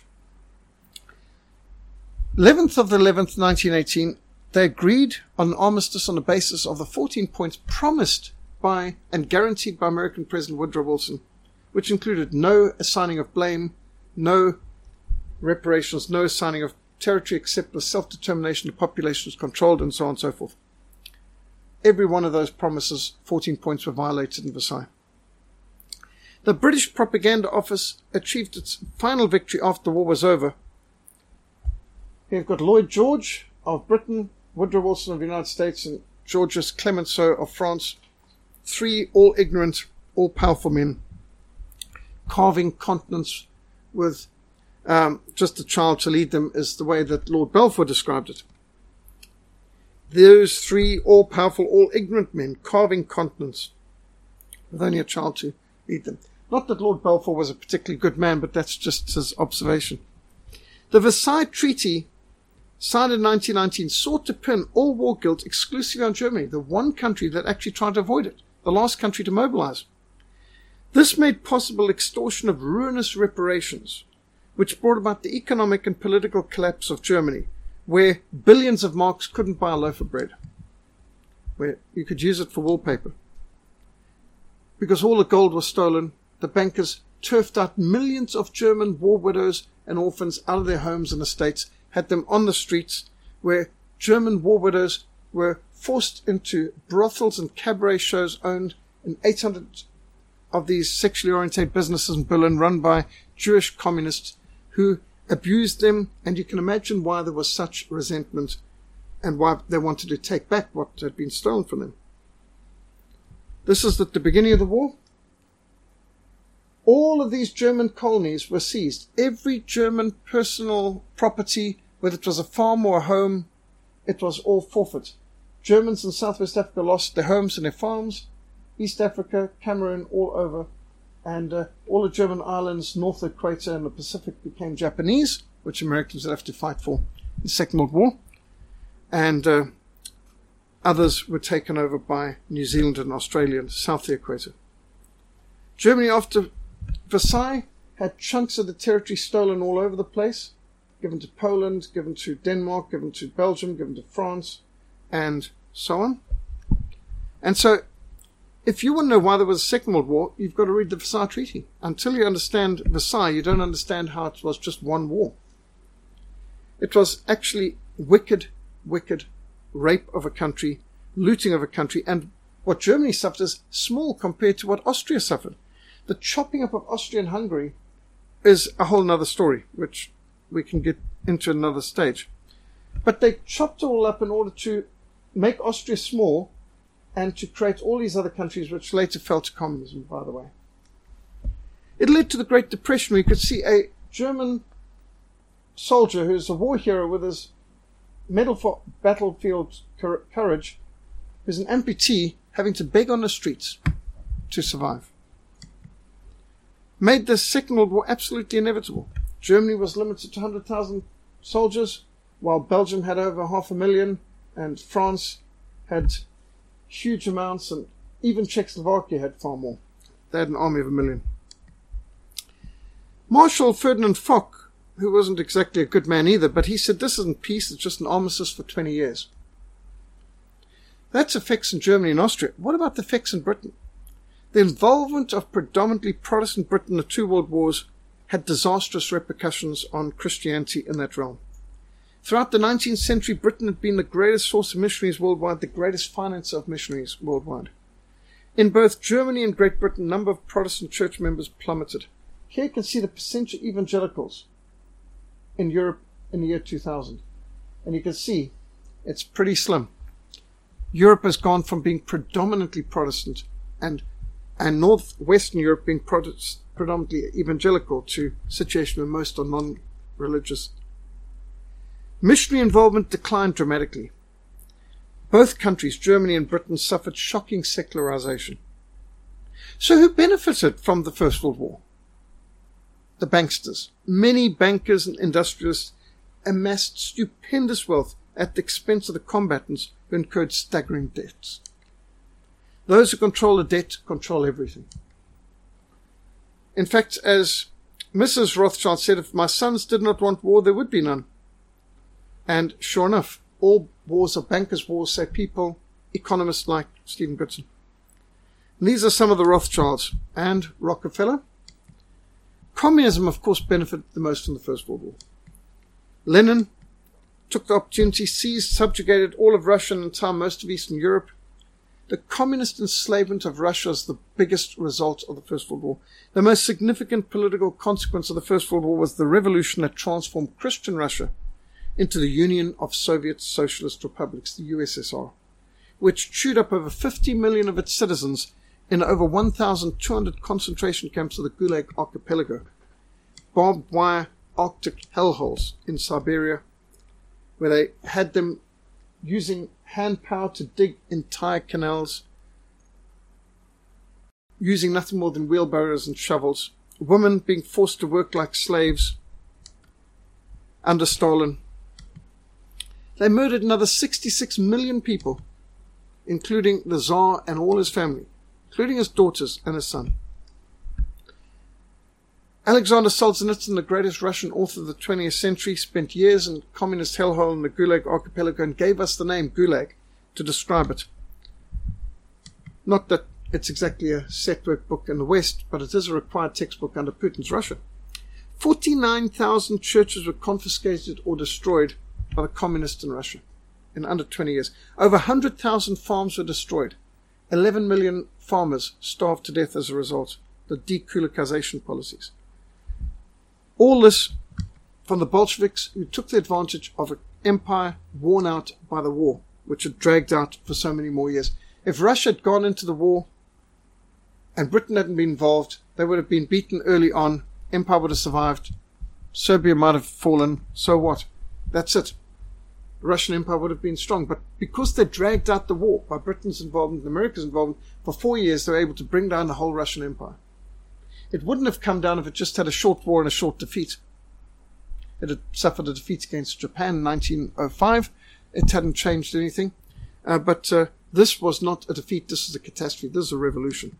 11th of the 11th, 1918, they agreed on an armistice on the basis of the 14 points promised by and guaranteed by American President Woodrow Wilson, which included no assigning of blame, no reparations, no assigning of territory except with self-determination, the population was controlled, and so on and so forth. Every one of those promises, 14 points, were violated in Versailles. The British Propaganda Office achieved its final victory after the war was over. Here you've got Lloyd George of Britain, Woodrow Wilson of the United States, and Georges Clemenceau of France. Three all ignorant, all powerful men, carving continents with just a child to lead them, is the way that Lord Balfour described it. Those three all powerful, all ignorant men carving continents with only a child to lead them. Not that Lord Balfour was a particularly good man, but that's just his observation. The Versailles Treaty, signed in 1919, sought to pin all war guilt exclusively on Germany, the one country that actually tried to avoid it, the last country to mobilize. This made possible extortion of ruinous reparations, which brought about the economic and political collapse of Germany, where billions of marks couldn't buy a loaf of bread, where you could use it for wallpaper. Because all the gold was stolen, the bankers turfed out millions of German war widows and orphans out of their homes and estates, had them on the streets, where German war widows were forced into brothels and cabaret shows owned in 800 of these sexually oriented businesses in Berlin run by Jewish communists who abused them, and you can imagine why there was such resentment and why they wanted to take back what had been stolen from them. This is at the beginning of the war. All of these German colonies were seized. Every German personal property, whether it was a farm or a home, it was all forfeit. Germans in Southwest Africa lost their homes and their farms. East Africa, Cameroon, all over. And all the German islands north of the equator and the Pacific became Japanese, which Americans would have to fight for in the Second World War. And others were taken over by New Zealand and Australia south of the equator. Germany, after Versailles, had chunks of the territory stolen all over the place, given to Poland, given to Denmark, given to Belgium, given to France, and so on. And so, if you want to know why there was a Second World War, you've got to read the Versailles Treaty. Until you understand Versailles, you don't understand how it was just one war. It was actually wicked rape of a country, looting of a country, and what Germany suffered is small compared to what Austria suffered. The chopping up of Austria and Hungary is a whole other story, which we can get into another stage. But they chopped it all up in order to make Austria small and to create all these other countries, which later fell to communism, by the way. It led to the Great Depression, where you could see a German soldier who's a war hero with his Medal for Battlefield Courage, who's an amputee, having to beg on the streets to survive. Made the Second World War absolutely inevitable. Germany was limited to 100,000 soldiers, while Belgium had over 500,000, and France had huge amounts, and even Czechoslovakia had far more. They had an army of 1 million. Marshal Ferdinand Foch who wasn't exactly a good man either, but he said this isn't peace, it's just an armistice for 20 years. That's effects in Germany and Austria. What about the effects in Britain? The involvement of predominantly Protestant Britain in the two world wars had disastrous repercussions on Christianity in that realm. Throughout the 19th century, Britain had been the greatest source of missionaries worldwide, the greatest financer of missionaries worldwide. In both Germany and Great Britain, the number of Protestant church members plummeted. Here you can see the percentage of evangelicals in Europe in the year 2000. And you can see it's pretty slim. Europe has gone from being predominantly Protestant and northwestern Europe being predominantly evangelical to a situation where most are non-religious. Missionary involvement declined dramatically. Both countries, Germany and Britain, suffered shocking secularization. So who benefited from the First World War? The banksters. Many bankers and industrialists amassed stupendous wealth at the expense of the combatants who incurred staggering debts. Those who control the debt control everything. In fact, as Mrs. Rothschild said, if my sons did not want war, there would be none. And sure enough, all wars are bankers' wars, say people, economists like Stephen Goodson. And these are some of the Rothschilds and Rockefeller. Communism, of course, benefited the most from the First World War. Lenin took the opportunity, seized, subjugated all of Russia and in time most of Eastern Europe. The communist enslavement of Russia is the biggest result of the First World War. The most significant political consequence of the First World War was the revolution that transformed Christian Russia into the Union of Soviet Socialist Republics, the USSR, which chewed up over 50 million of its citizens in over 1,200 concentration camps of the Gulag Archipelago, barbed wire Arctic hellholes in Siberia, where they had them using hand power to dig entire canals, using nothing more than wheelbarrows and shovels, women being forced to work like slaves under Stalin. They murdered another 66 million people, including the Tsar and all his family, including his daughters and his son. Alexander Solzhenitsyn, the greatest Russian author of the 20th century, spent years in communist hellhole in the Gulag Archipelago and gave us the name Gulag to describe it. Not that it's exactly a set work book in the West, but it is a required textbook under Putin's Russia. 49,000 churches were confiscated or destroyed by the communists in Russia in under 20 years. Over 100,000 farms were destroyed. 11 million farmers starved to death as a result. The dekulakization policies. All this from the Bolsheviks, who took the advantage of an empire worn out by the war, which had dragged out for so many more years. If Russia had gone into the war and Britain hadn't been involved, they would have been beaten early on. Empire would have survived. Serbia might have fallen. So what? That's it. The Russian Empire would have been strong. But because they dragged out the war by Britain's involvement and America's involvement, for 4 years they were able to bring down the whole Russian Empire. It wouldn't have come down if it just had a short war and a short defeat. It had suffered a defeat against Japan in 1905. It hadn't changed anything. But this was not a defeat. This is a catastrophe. This is a revolution.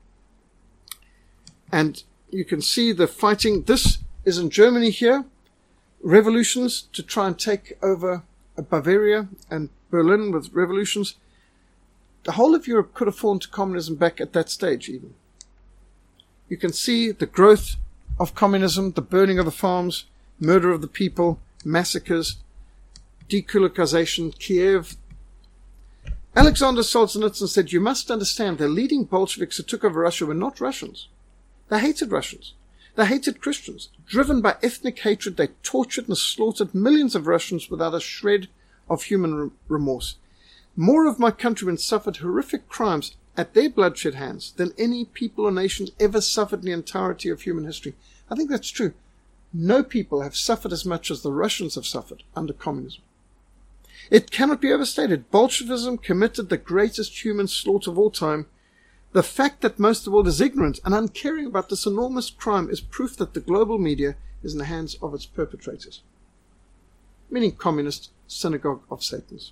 And you can see the fighting. This is in Germany here. Revolutions to try and take over Bavaria and Berlin with revolutions. The whole of Europe could have fallen to communism back at that stage even. You can see the growth of communism, the burning of the farms, murder of the people, massacres, dekulakization, Kiev. Alexander Solzhenitsyn said, you must understand the leading Bolsheviks who took over Russia were not Russians. They hated Russians. They hated Christians. Driven by ethnic hatred, they tortured and slaughtered millions of Russians without a shred of human remorse. More of my countrymen suffered horrific crimes at their bloodshed hands than any people or nations ever suffered in the entirety of human history. I think that's true. No people have suffered as much as the Russians have suffered under communism. It cannot be overstated. Bolshevism committed the greatest human slaughter of all time. The fact that most of the world is ignorant and uncaring about this enormous crime is proof that the global media is in the hands of its perpetrators, meaning communist synagogue of Satan's.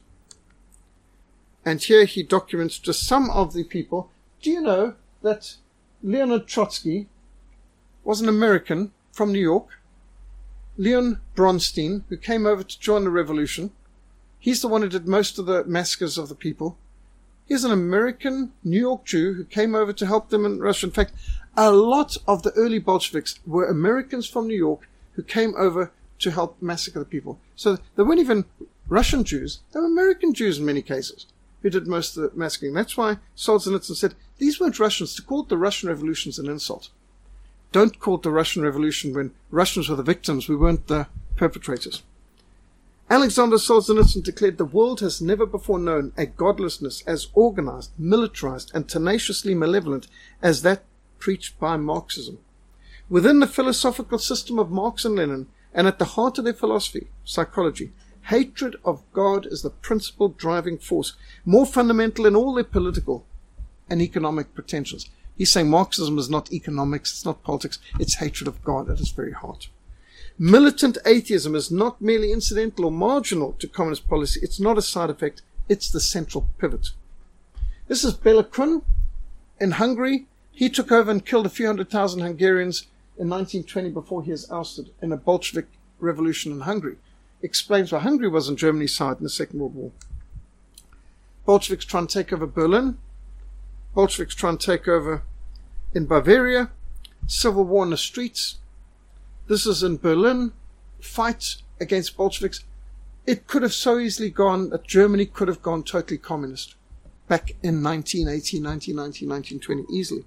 And here he documents just some of the people. Do you know that Leonid Trotsky was an American from New York? Leon Bronstein, who came over to join the revolution. He's the one who did most of the massacres of the people. He's an American New York Jew who came over to help them in Russia. In fact, a lot of the early Bolsheviks were Americans from New York who came over to help massacre the people. So they weren't even Russian Jews. They were American Jews in many cases who did most of the massacring. That's why Solzhenitsyn said, these weren't Russians. To call it the Russian Revolution is an insult. Don't call it the Russian Revolution when Russians were the victims. We weren't the perpetrators. Alexander Solzhenitsyn declared the world has never before known a godlessness as organized, militarized, and tenaciously malevolent as that preached by Marxism. Within the philosophical system of Marx and Lenin, and at the heart of their philosophy, psychology, hatred of God is the principal driving force, more fundamental in all their political and economic pretensions. He's saying Marxism is not economics, it's not politics, it's hatred of God at its very heart. Militant atheism is not merely incidental or marginal to communist policy. It's not a side effect. It's the central pivot. This is Bela Kun in Hungary. He took over and killed a few 100,000 Hungarians in 1920 before he was ousted in a Bolshevik revolution in Hungary. Explains why Hungary was on Germany's side in the Second World War. Bolsheviks try and take over Berlin. Bolsheviks try and take over in Bavaria. Civil war in the streets. This is in Berlin, fight against Bolsheviks. It could have so easily gone that Germany could have gone totally communist back in 1918, 1919, 1920, easily.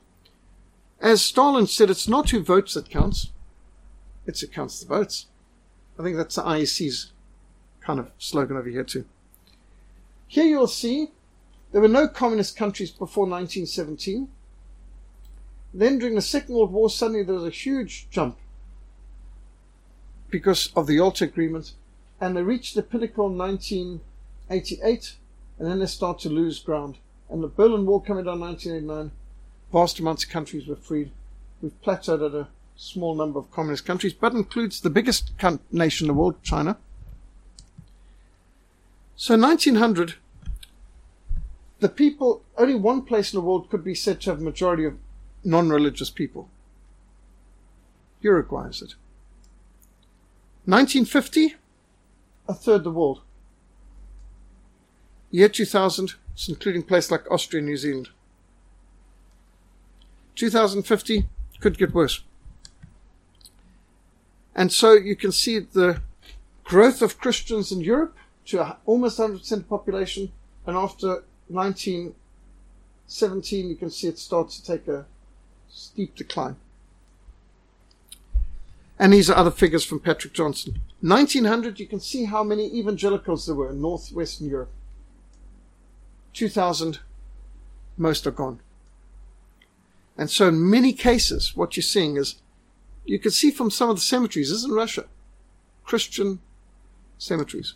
As Stalin said, it's not who votes that counts, it's who counts the votes. I think that's the IEC's kind of slogan over here too. Here you'll see there were no communist countries before 1917. Then during the Second World War, suddenly there was a huge jump because of the Yalta Agreement, and they reached the pinnacle in 1988, and then they start to lose ground. And the Berlin Wall coming down in 1989, vast amounts of countries were freed. We've plateaued at a small number of communist countries, but includes the biggest nation in the world, China. So 1900, the people, only one place in the world could be said to have a majority of non-religious people. Uruguay is it. 1950, a third of the world. Year 2000, it's including places like Austria and New Zealand. 2050 could get worse. And so you can see the growth of Christians in Europe to almost 100% of the population, and after 1917 you can see it starts to take a steep decline. And these are other figures from Patrick Johnson. 1900, you can see how many evangelicals there were in northwestern Europe. 2000, most are gone. And so in many cases, what you're seeing is, you can see from some of the cemeteries, this is in Russia, Christian cemeteries.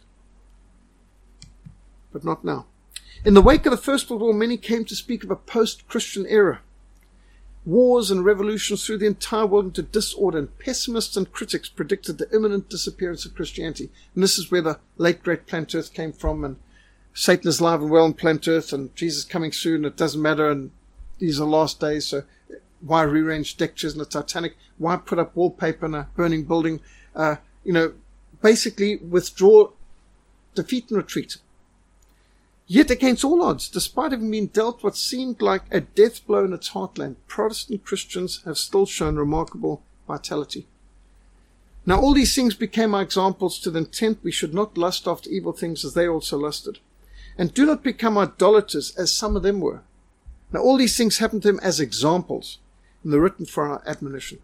But not now. In the wake of the First World War, many came to speak of a post-Christian era. Wars and revolutions threw the entire world into disorder, and pessimists and critics predicted the imminent disappearance of Christianity. And this is where the late great Planet Earth came from, and Satan is alive and well on Planet Earth, and Jesus coming soon, it doesn't matter, and these are last days, so why rearrange deck chairs in the Titanic? Why put up wallpaper in a burning building? Basically withdraw, defeat and retreat. Yet against all odds, despite having been dealt what seemed like a death blow in its heartland, Protestant Christians have still shown remarkable vitality. Now all these things became our examples to the intent we should not lust after evil things as they also lusted. And do not become idolaters as some of them were. Now all these things happened to them as examples, and they're written for our admonition.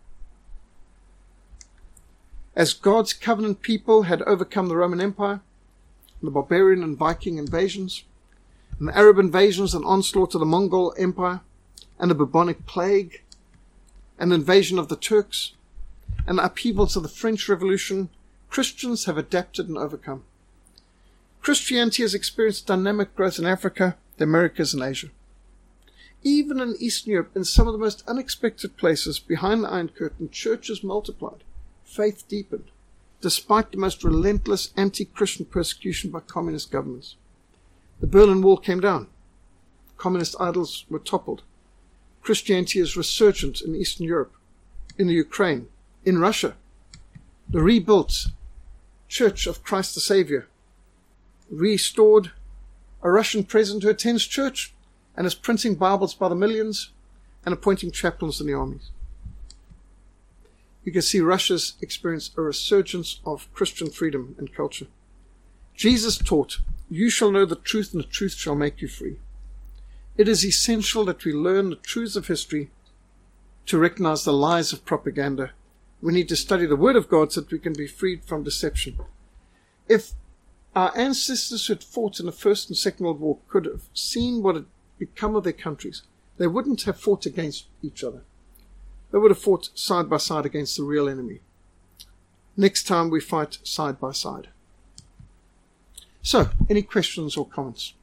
As God's covenant people had overcome the Roman Empire, the barbarian and Viking invasions, and the Arab invasions and onslaught of the Mongol Empire, and the bubonic plague, and the invasion of the Turks, and the upheavals of the French Revolution, Christians have adapted and overcome. Christianity has experienced dynamic growth in Africa, the Americas, and Asia. Even in Eastern Europe, in some of the most unexpected places behind the Iron Curtain, churches multiplied, faith deepened, despite the most relentless anti-Christian persecution by communist governments. The Berlin Wall came down. Communist idols were toppled. Christianity is resurgent in Eastern Europe, in the Ukraine, in Russia. the rebuilt Church of Christ the Savior, restored a Russian president who attends church and is printing Bibles by the millions and appointing chaplains in the armies. You can see Russia's experienced a resurgence of Christian freedom and culture. Jesus taught, "You shall know the truth, and the truth shall make you free." It is essential that we learn the truths of history to recognize the lies of propaganda. We need to study the Word of God so that we can be freed from deception. If our ancestors who had fought in the First and Second World War could have seen what had become of their countries, they wouldn't have fought against each other. They would have fought side by side against the real enemy. Next time we fight side by side. So, any questions or comments?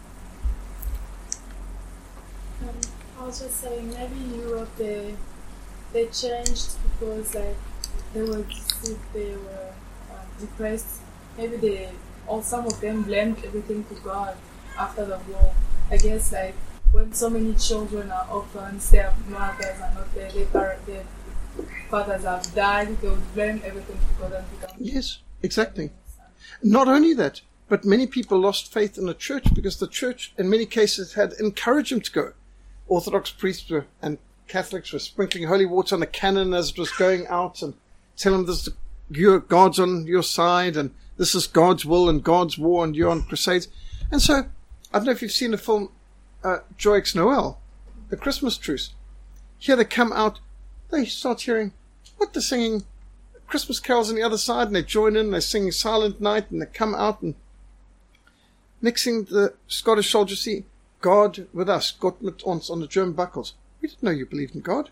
I was just saying, maybe in Europe they changed because like they were sick, they were depressed. Maybe some of them blamed everything to God after the war. I guess like when so many children are orphans, their mothers are not there, their fathers have died, they would blame everything to God and become. Yes, exactly. Not only that, but many people lost faith in the church because the church, in many cases, had encouraged them to go. Orthodox priests and Catholics were sprinkling holy water on the cannon as it was going out and telling them God's on your side and this is God's will and God's war and you're on crusades. And so, I don't know if you've seen the film Joy X Noel, the Christmas truce. Here they come out, they start hearing what they're singing Christmas carols on the other side, and they join in, they're singing Silent Night, and they come out and mixing the Scottish soldiers see God with us, Gott mit uns on the German buckles. We didn't know you believed in God.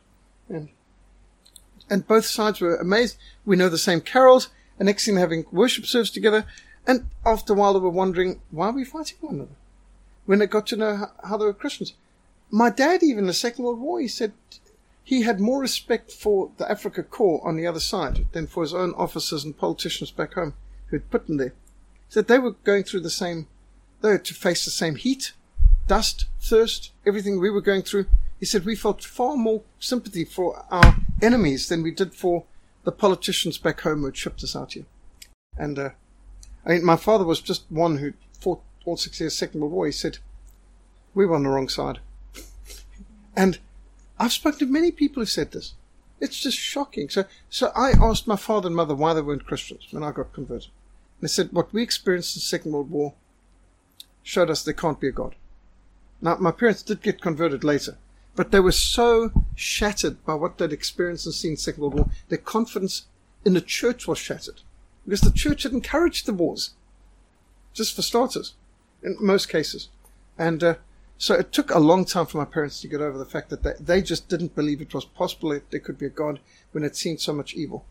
And both sides were amazed. We know the same carols, and next thing they're having worship service together, and after a while they were wondering, why are we fighting one another? When they got to know how they were Christians. My dad, even in the Second World War, he said he had more respect for the Afrika Korps on the other side than for his own officers and politicians back home who had put them there. He said they were going through they had to face the same heat, dust, thirst, everything we were going through. He said we felt far more sympathy for our enemies than we did for the politicians back home who had shipped us out here. And my father was just one who fought all 6 years Second World War. He said, we were on the wrong side. And I've spoken to many people who said this. It's just shocking. So I asked my father and mother why they weren't Christians when I got converted. And they said, what we experienced in the Second World War showed us there can't be a God. Now, my parents did get converted later, but they were so shattered by what they'd experienced and seen in the Second World War, their confidence in the church was shattered. Because the church had encouraged the wars, just for starters, in most cases. And so it took a long time for my parents to get over the fact that they just didn't believe it was possible that there could be a God when they'd seen so much evil.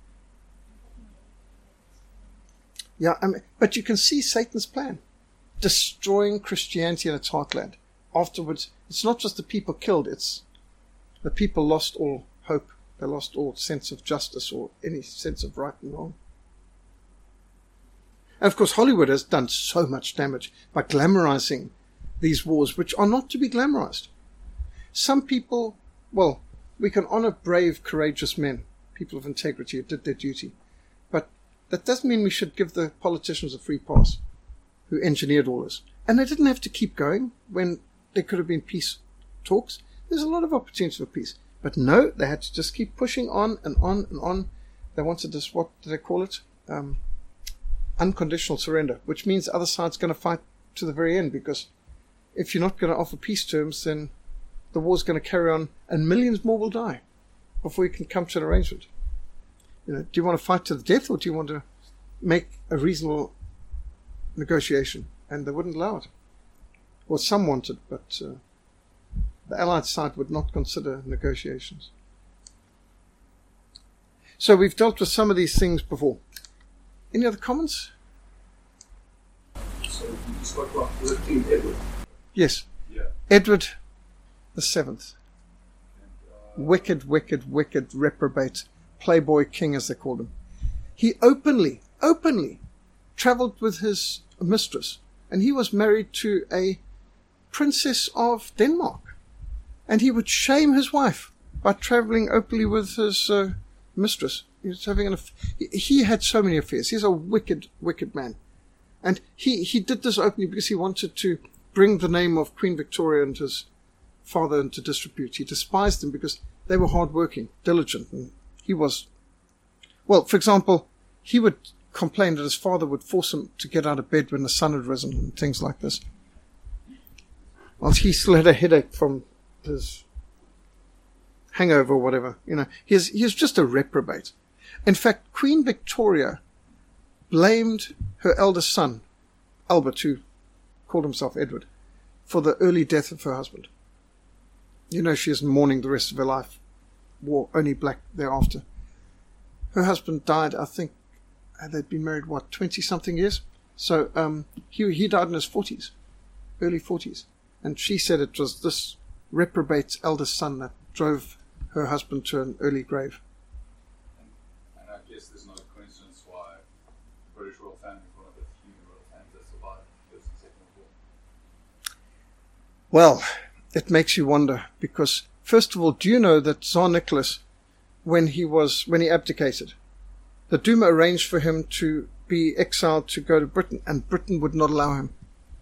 Yeah, but you can see Satan's plan. Destroying Christianity in its heartland. Afterwards, it's not just the people killed, it's the people lost all hope. They lost all sense of justice or any sense of right and wrong. And of course, Hollywood has done so much damage by glamorizing these wars, which are not to be glamorized. Some people, well, we can honor brave, courageous men, people of integrity who did their duty. But that doesn't mean we should give the politicians a free pass who engineered all this. And they didn't have to keep going when there could have been peace talks. There's a lot of opportunity for peace. But no, they had to just keep pushing on and on and on. They wanted this, what do they call it? Unconditional surrender, which means the other side's going to fight to the very end, because if you're not going to offer peace terms, then the war's going to carry on and millions more will die before you can come to an arrangement. Do you want to fight to the death, or do you want to make a reasonable negotiation? And they wouldn't allow it. Well, some wanted, but the Allied side would not consider negotiations. So we've dealt with some of these things before. Any other comments? So you spoke about King Edward. Yes. Yeah. Edward the Seventh. Wicked, reprobate, playboy king, as they called him. He openly travelled with his mistress, and he was married to a princess of Denmark. And he would shame his wife by travelling openly with his mistress. he had so many affairs. He's a wicked, wicked man. And he did this openly because he wanted to bring the name of Queen Victoria and his father into disrepute. He despised them because they were hardworking, diligent, and he was, well, for example, he would complain that his father would force him to get out of bed when the sun had risen and things like this. Whilst he still had a headache from his hangover or whatever. He's just a reprobate. In fact, Queen Victoria blamed her eldest son, Albert, who called himself Edward, for the early death of her husband. She is mourning the rest of her life, wore only black thereafter. Her husband died, I think, they'd been married, 20-something years? So he died in his 40s, early 40s. And she said it was this reprobate's eldest son that drove her husband to an early grave. And I guess there's no coincidence why the British royal family is one of the few royal families that survived the First and Second World War. Well, it makes you wonder, because first of all, do you know that Tsar Nicholas, when he abdicated, the Duma arranged for him to be exiled to go to Britain, and Britain would not allow him.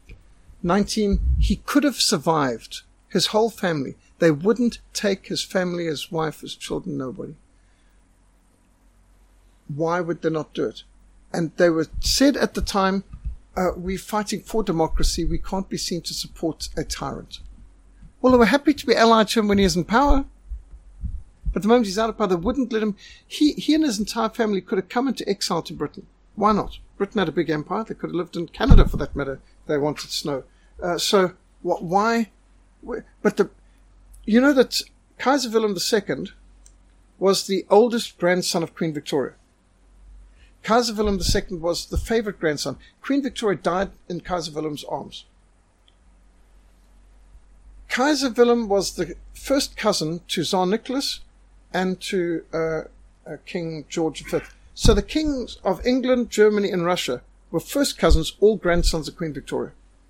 He could have survived, his whole family. They wouldn't take his family, his wife, his children, nobody. Why would they not do it? And they were said at the time, we're fighting for democracy, we can't be seen to support a tyrant. Well, they were happy to be allied to him when he is in power. But the moment he's out of power, they wouldn't let him. He and his entire family could have come into exile to Britain. Why not? Britain had a big empire. They could have lived in Canada, for that matter, if they wanted snow. Why? But you know that Kaiser Wilhelm II was the oldest grandson of Queen Victoria. Kaiser Wilhelm II was the favorite grandson. Queen Victoria died in Kaiser Wilhelm's arms. Kaiser Wilhelm was the first cousin to Tsar Nicholas and to King George V. So the kings of England, Germany, and Russia were first cousins, all grandsons of Queen Victoria.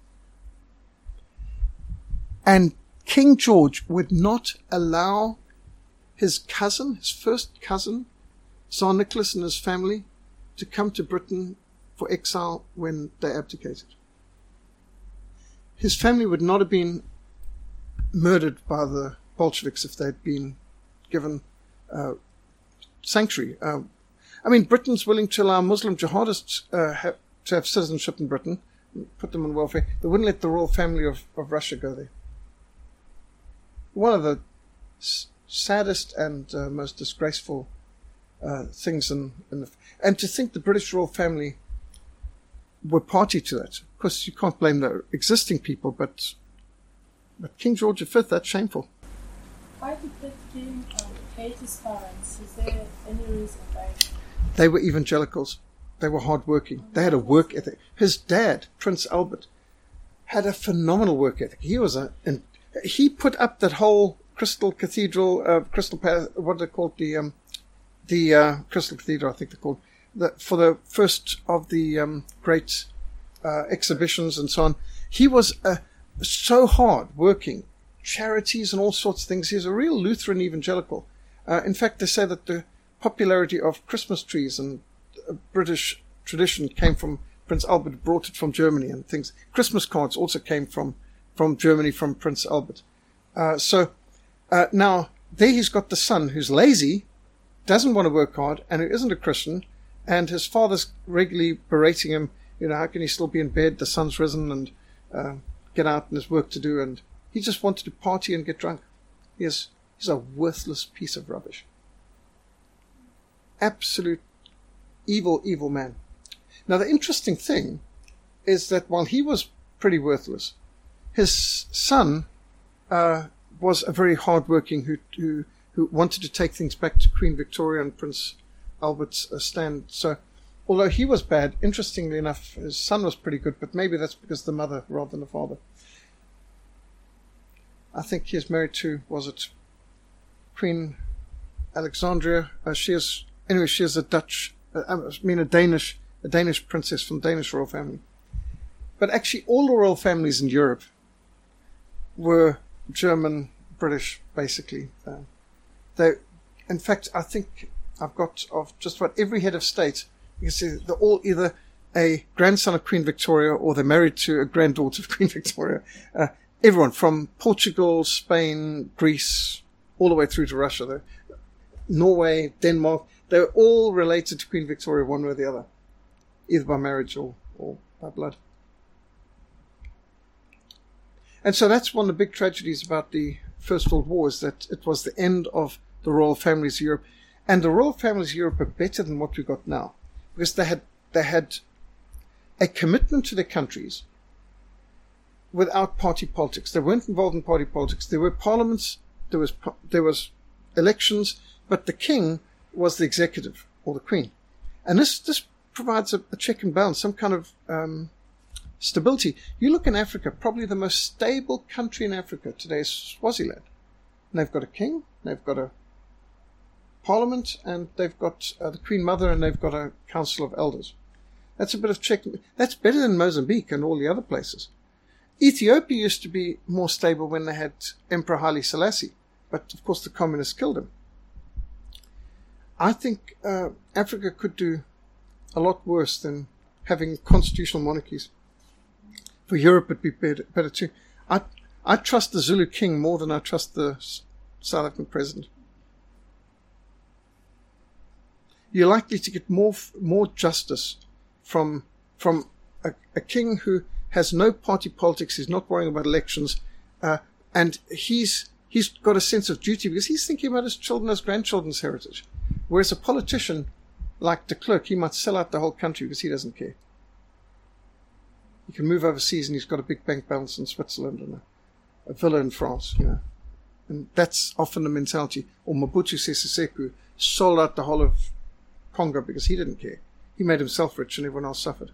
And King George would not allow his cousin, his first cousin, Tsar Nicholas and his family, to come to Britain for exile when they abdicated. His family would not have been murdered by the Bolsheviks if they'd been given sanctuary. Britain's willing to allow Muslim jihadists to have citizenship in Britain, put them on welfare. They wouldn't let the royal family of Russia go there. One of the saddest and most disgraceful things and to think the British royal family were party to that. Of course, you can't blame the existing people, but King George V, that's shameful. Why did that king hate his parents? Is there any reason why? They were evangelicals. They were hardworking. They had a work ethic. His dad, Prince Albert, had a phenomenal work ethic. He put up that whole Crystal Cathedral, Crystal Palace, what are they called? The Crystal Cathedral, I think they're called, for the first of the great exhibitions and so on. He was so hard working, charities and all sorts of things. He's a real Lutheran evangelical. In fact, they say that the popularity of Christmas trees and British tradition came from Prince Albert, brought it from Germany and things. Christmas cards also came from Germany, from Prince Albert. Now, there he's got the son who's lazy, doesn't want to work hard, and who isn't a Christian, and his father's regularly berating him, how can he still be in bed, the sun's risen, and get out and there's work to do, and he just wanted to party and get drunk. He's a worthless piece of rubbish. Absolute evil, evil man. Now, the interesting thing is that while he was pretty worthless, his son was a very hard-working who wanted to take things back to Queen Victoria and Prince Albert's stand. So, although he was bad, interestingly enough, his son was pretty good, but maybe that's because of the mother rather than the father. I think he is married to, was it Queen Alexandria? She is a Dutch, a Danish princess from the Danish royal family. But actually, all the royal families in Europe were German, British, basically. In fact, I think I've got of just about every head of state. You can see they're all either a grandson of Queen Victoria or they're married to a granddaughter of Queen Victoria. Everyone from Portugal, Spain, Greece, all the way through to Russia, Norway, Denmark, they're all related to Queen Victoria one way or the other, either by marriage or by blood. And so that's one of the big tragedies about the First World War, is that it was the end of the royal families of Europe. And the royal families of Europe are better than what we've got now, because they had a commitment to their countries without party politics. They weren't involved in party politics. There were parliaments, there was elections, but the king was the executive, or the queen. And this provides a check and balance, some kind of stability. You look in Africa, probably the most stable country in Africa today is Swaziland. And they've got a king, they've got a parliament, and they've got the Queen Mother, and they've got a council of elders. That's a bit of check. That's better than Mozambique and all the other places. Ethiopia used to be more stable when they had Emperor Haile Selassie, but of course the communists killed him. I think Africa could do a lot worse than having constitutional monarchies. For Europe, it'd be better too. I trust the Zulu king more than I trust the South African president. You're likely to get more justice from a king who has no party politics. He's not worrying about elections, and he's got a sense of duty because he's thinking about his children, his grandchildren's heritage. Whereas a politician like de Klerk, he might sell out the whole country because he doesn't care. He can move overseas and he's got a big bank balance in Switzerland and a villa in France, you know. And that's often the mentality. Or Mobutu Sese Seko sold out the whole of Congo because he didn't care. He made himself rich and everyone else suffered.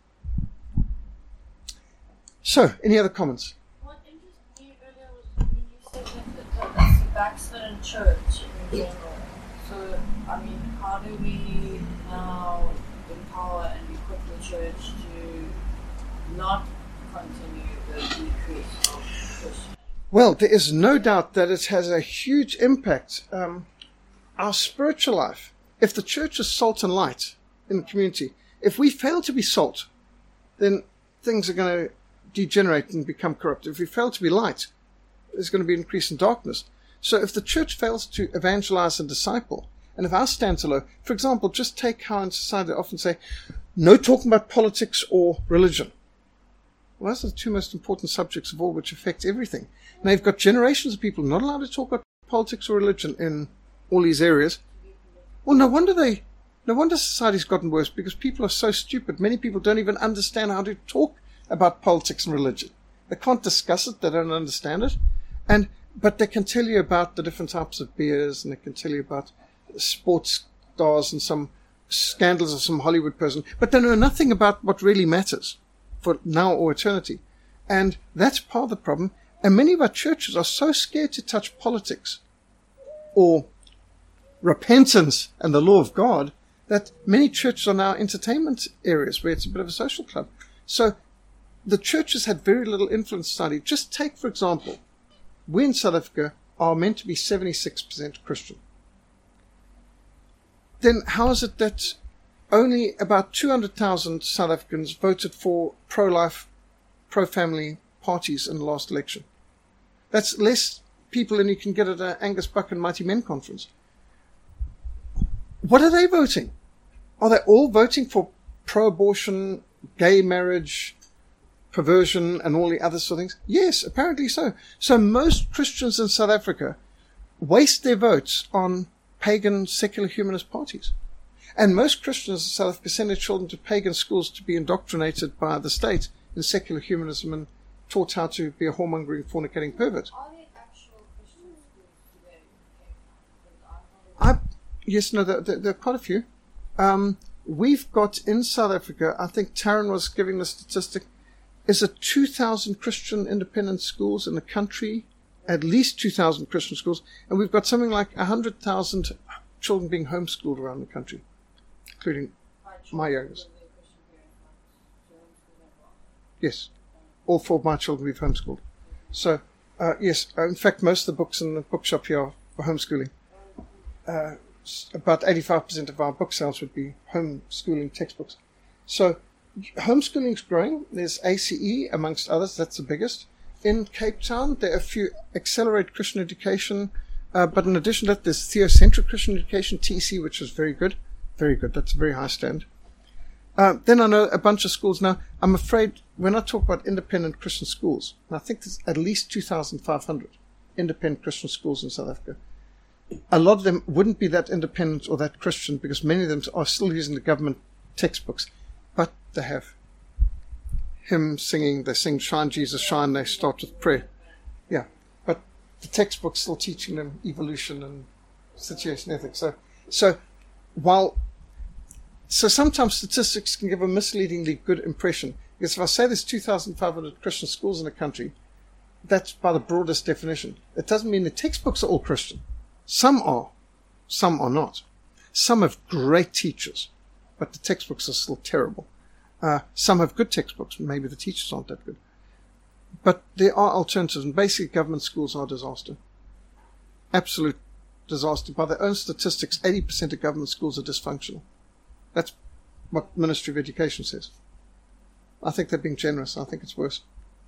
So, any other comments? What interested me earlier was when you said that it's a backslidden church in general. So, I mean, how do we now empower and equip the church to not continue the decrease of Christians? Well, there is no doubt that it has a huge impact. Our spiritual life, if the church is salt and light in the community, if we fail to be salt, then things are going to degenerate and become corrupt. If we fail to be light, there's going to be an increase in darkness. So if the church fails to evangelize and disciple, and if our stance are low, for example, just take how in society they often say, no talking about politics or religion. Well, those are the two most important subjects of all, which affect everything. Now you've got generations of people not allowed to talk about politics or religion in all these areas. Well, no wonder society's gotten worse, because people are so stupid. Many people don't even understand how to talk about politics and religion. They can't discuss it, they don't understand it. But they can tell you about the different types of beers, and they can tell you about sports stars and some scandals of some Hollywood person, but they know nothing about what really matters for now or eternity. And that's part of the problem. And many of our churches are so scared to touch politics or repentance and the law of God that many churches are now entertainment areas where it's a bit of a social club. So the churches had very little influence in society. Just take, for example, we in South Africa are meant to be 76% Christian. Then how is it that only about 200,000 South Africans voted for pro-life, pro-family parties in the last election? That's less people than you can get at an Angus Buck and Mighty Men conference. What are they voting? Are they all voting for pro-abortion, gay marriage, perversion, and all the other sort of things? Yes, apparently so. So most Christians in South Africa waste their votes on pagan, secular humanist parties. And most Christians in South Africa send their children to pagan schools to be indoctrinated by the state in secular humanism and taught how to be a whoremongering, fornicating pervert. Are there actual Christian schools today? Yes, no, there are quite a few. We've got in South Africa, I think Taryn was giving the statistic, is it 2,000 Christian independent schools in the country, at least 2,000 Christian schools, and we've got something like 100,000 children being homeschooled around the country, including my youngest. Yes, all four of my children we've homeschooled. So, yes, in fact, most of the books in the bookshop here are for homeschooling. about 85% of our book sales would be homeschooling textbooks. So homeschooling is growing. There's ACE amongst others. That's the biggest. In Cape Town, there are a few Accelerate Christian Education, but in addition to that, there's Theocentric Christian Education, TC, which is very good. Very good. That's a very high stand. Then I know a bunch of schools now. I'm afraid when I talk about independent Christian schools, and I think there's at least 2,500 independent Christian schools in South Africa. A lot of them wouldn't be that independent or that Christian because many of them are still using the government textbooks, but they have hymn singing. They sing Shine Jesus Shine. They start with prayer. Yeah, but the textbook's still teaching them evolution and situation ethics. So sometimes statistics can give a misleadingly good impression. Because if I say there's 2,500 Christian schools in the country, that's by the broadest definition. It doesn't mean the textbooks are all Christian. Some are not. Some have great teachers, but the textbooks are still terrible. Some have good textbooks, maybe the teachers aren't that good. But there are alternatives, and basically government schools are a disaster. Absolute disaster. By their own statistics, 80% of government schools are dysfunctional. That's what Ministry of Education says. I think they're being generous. I think it's worse.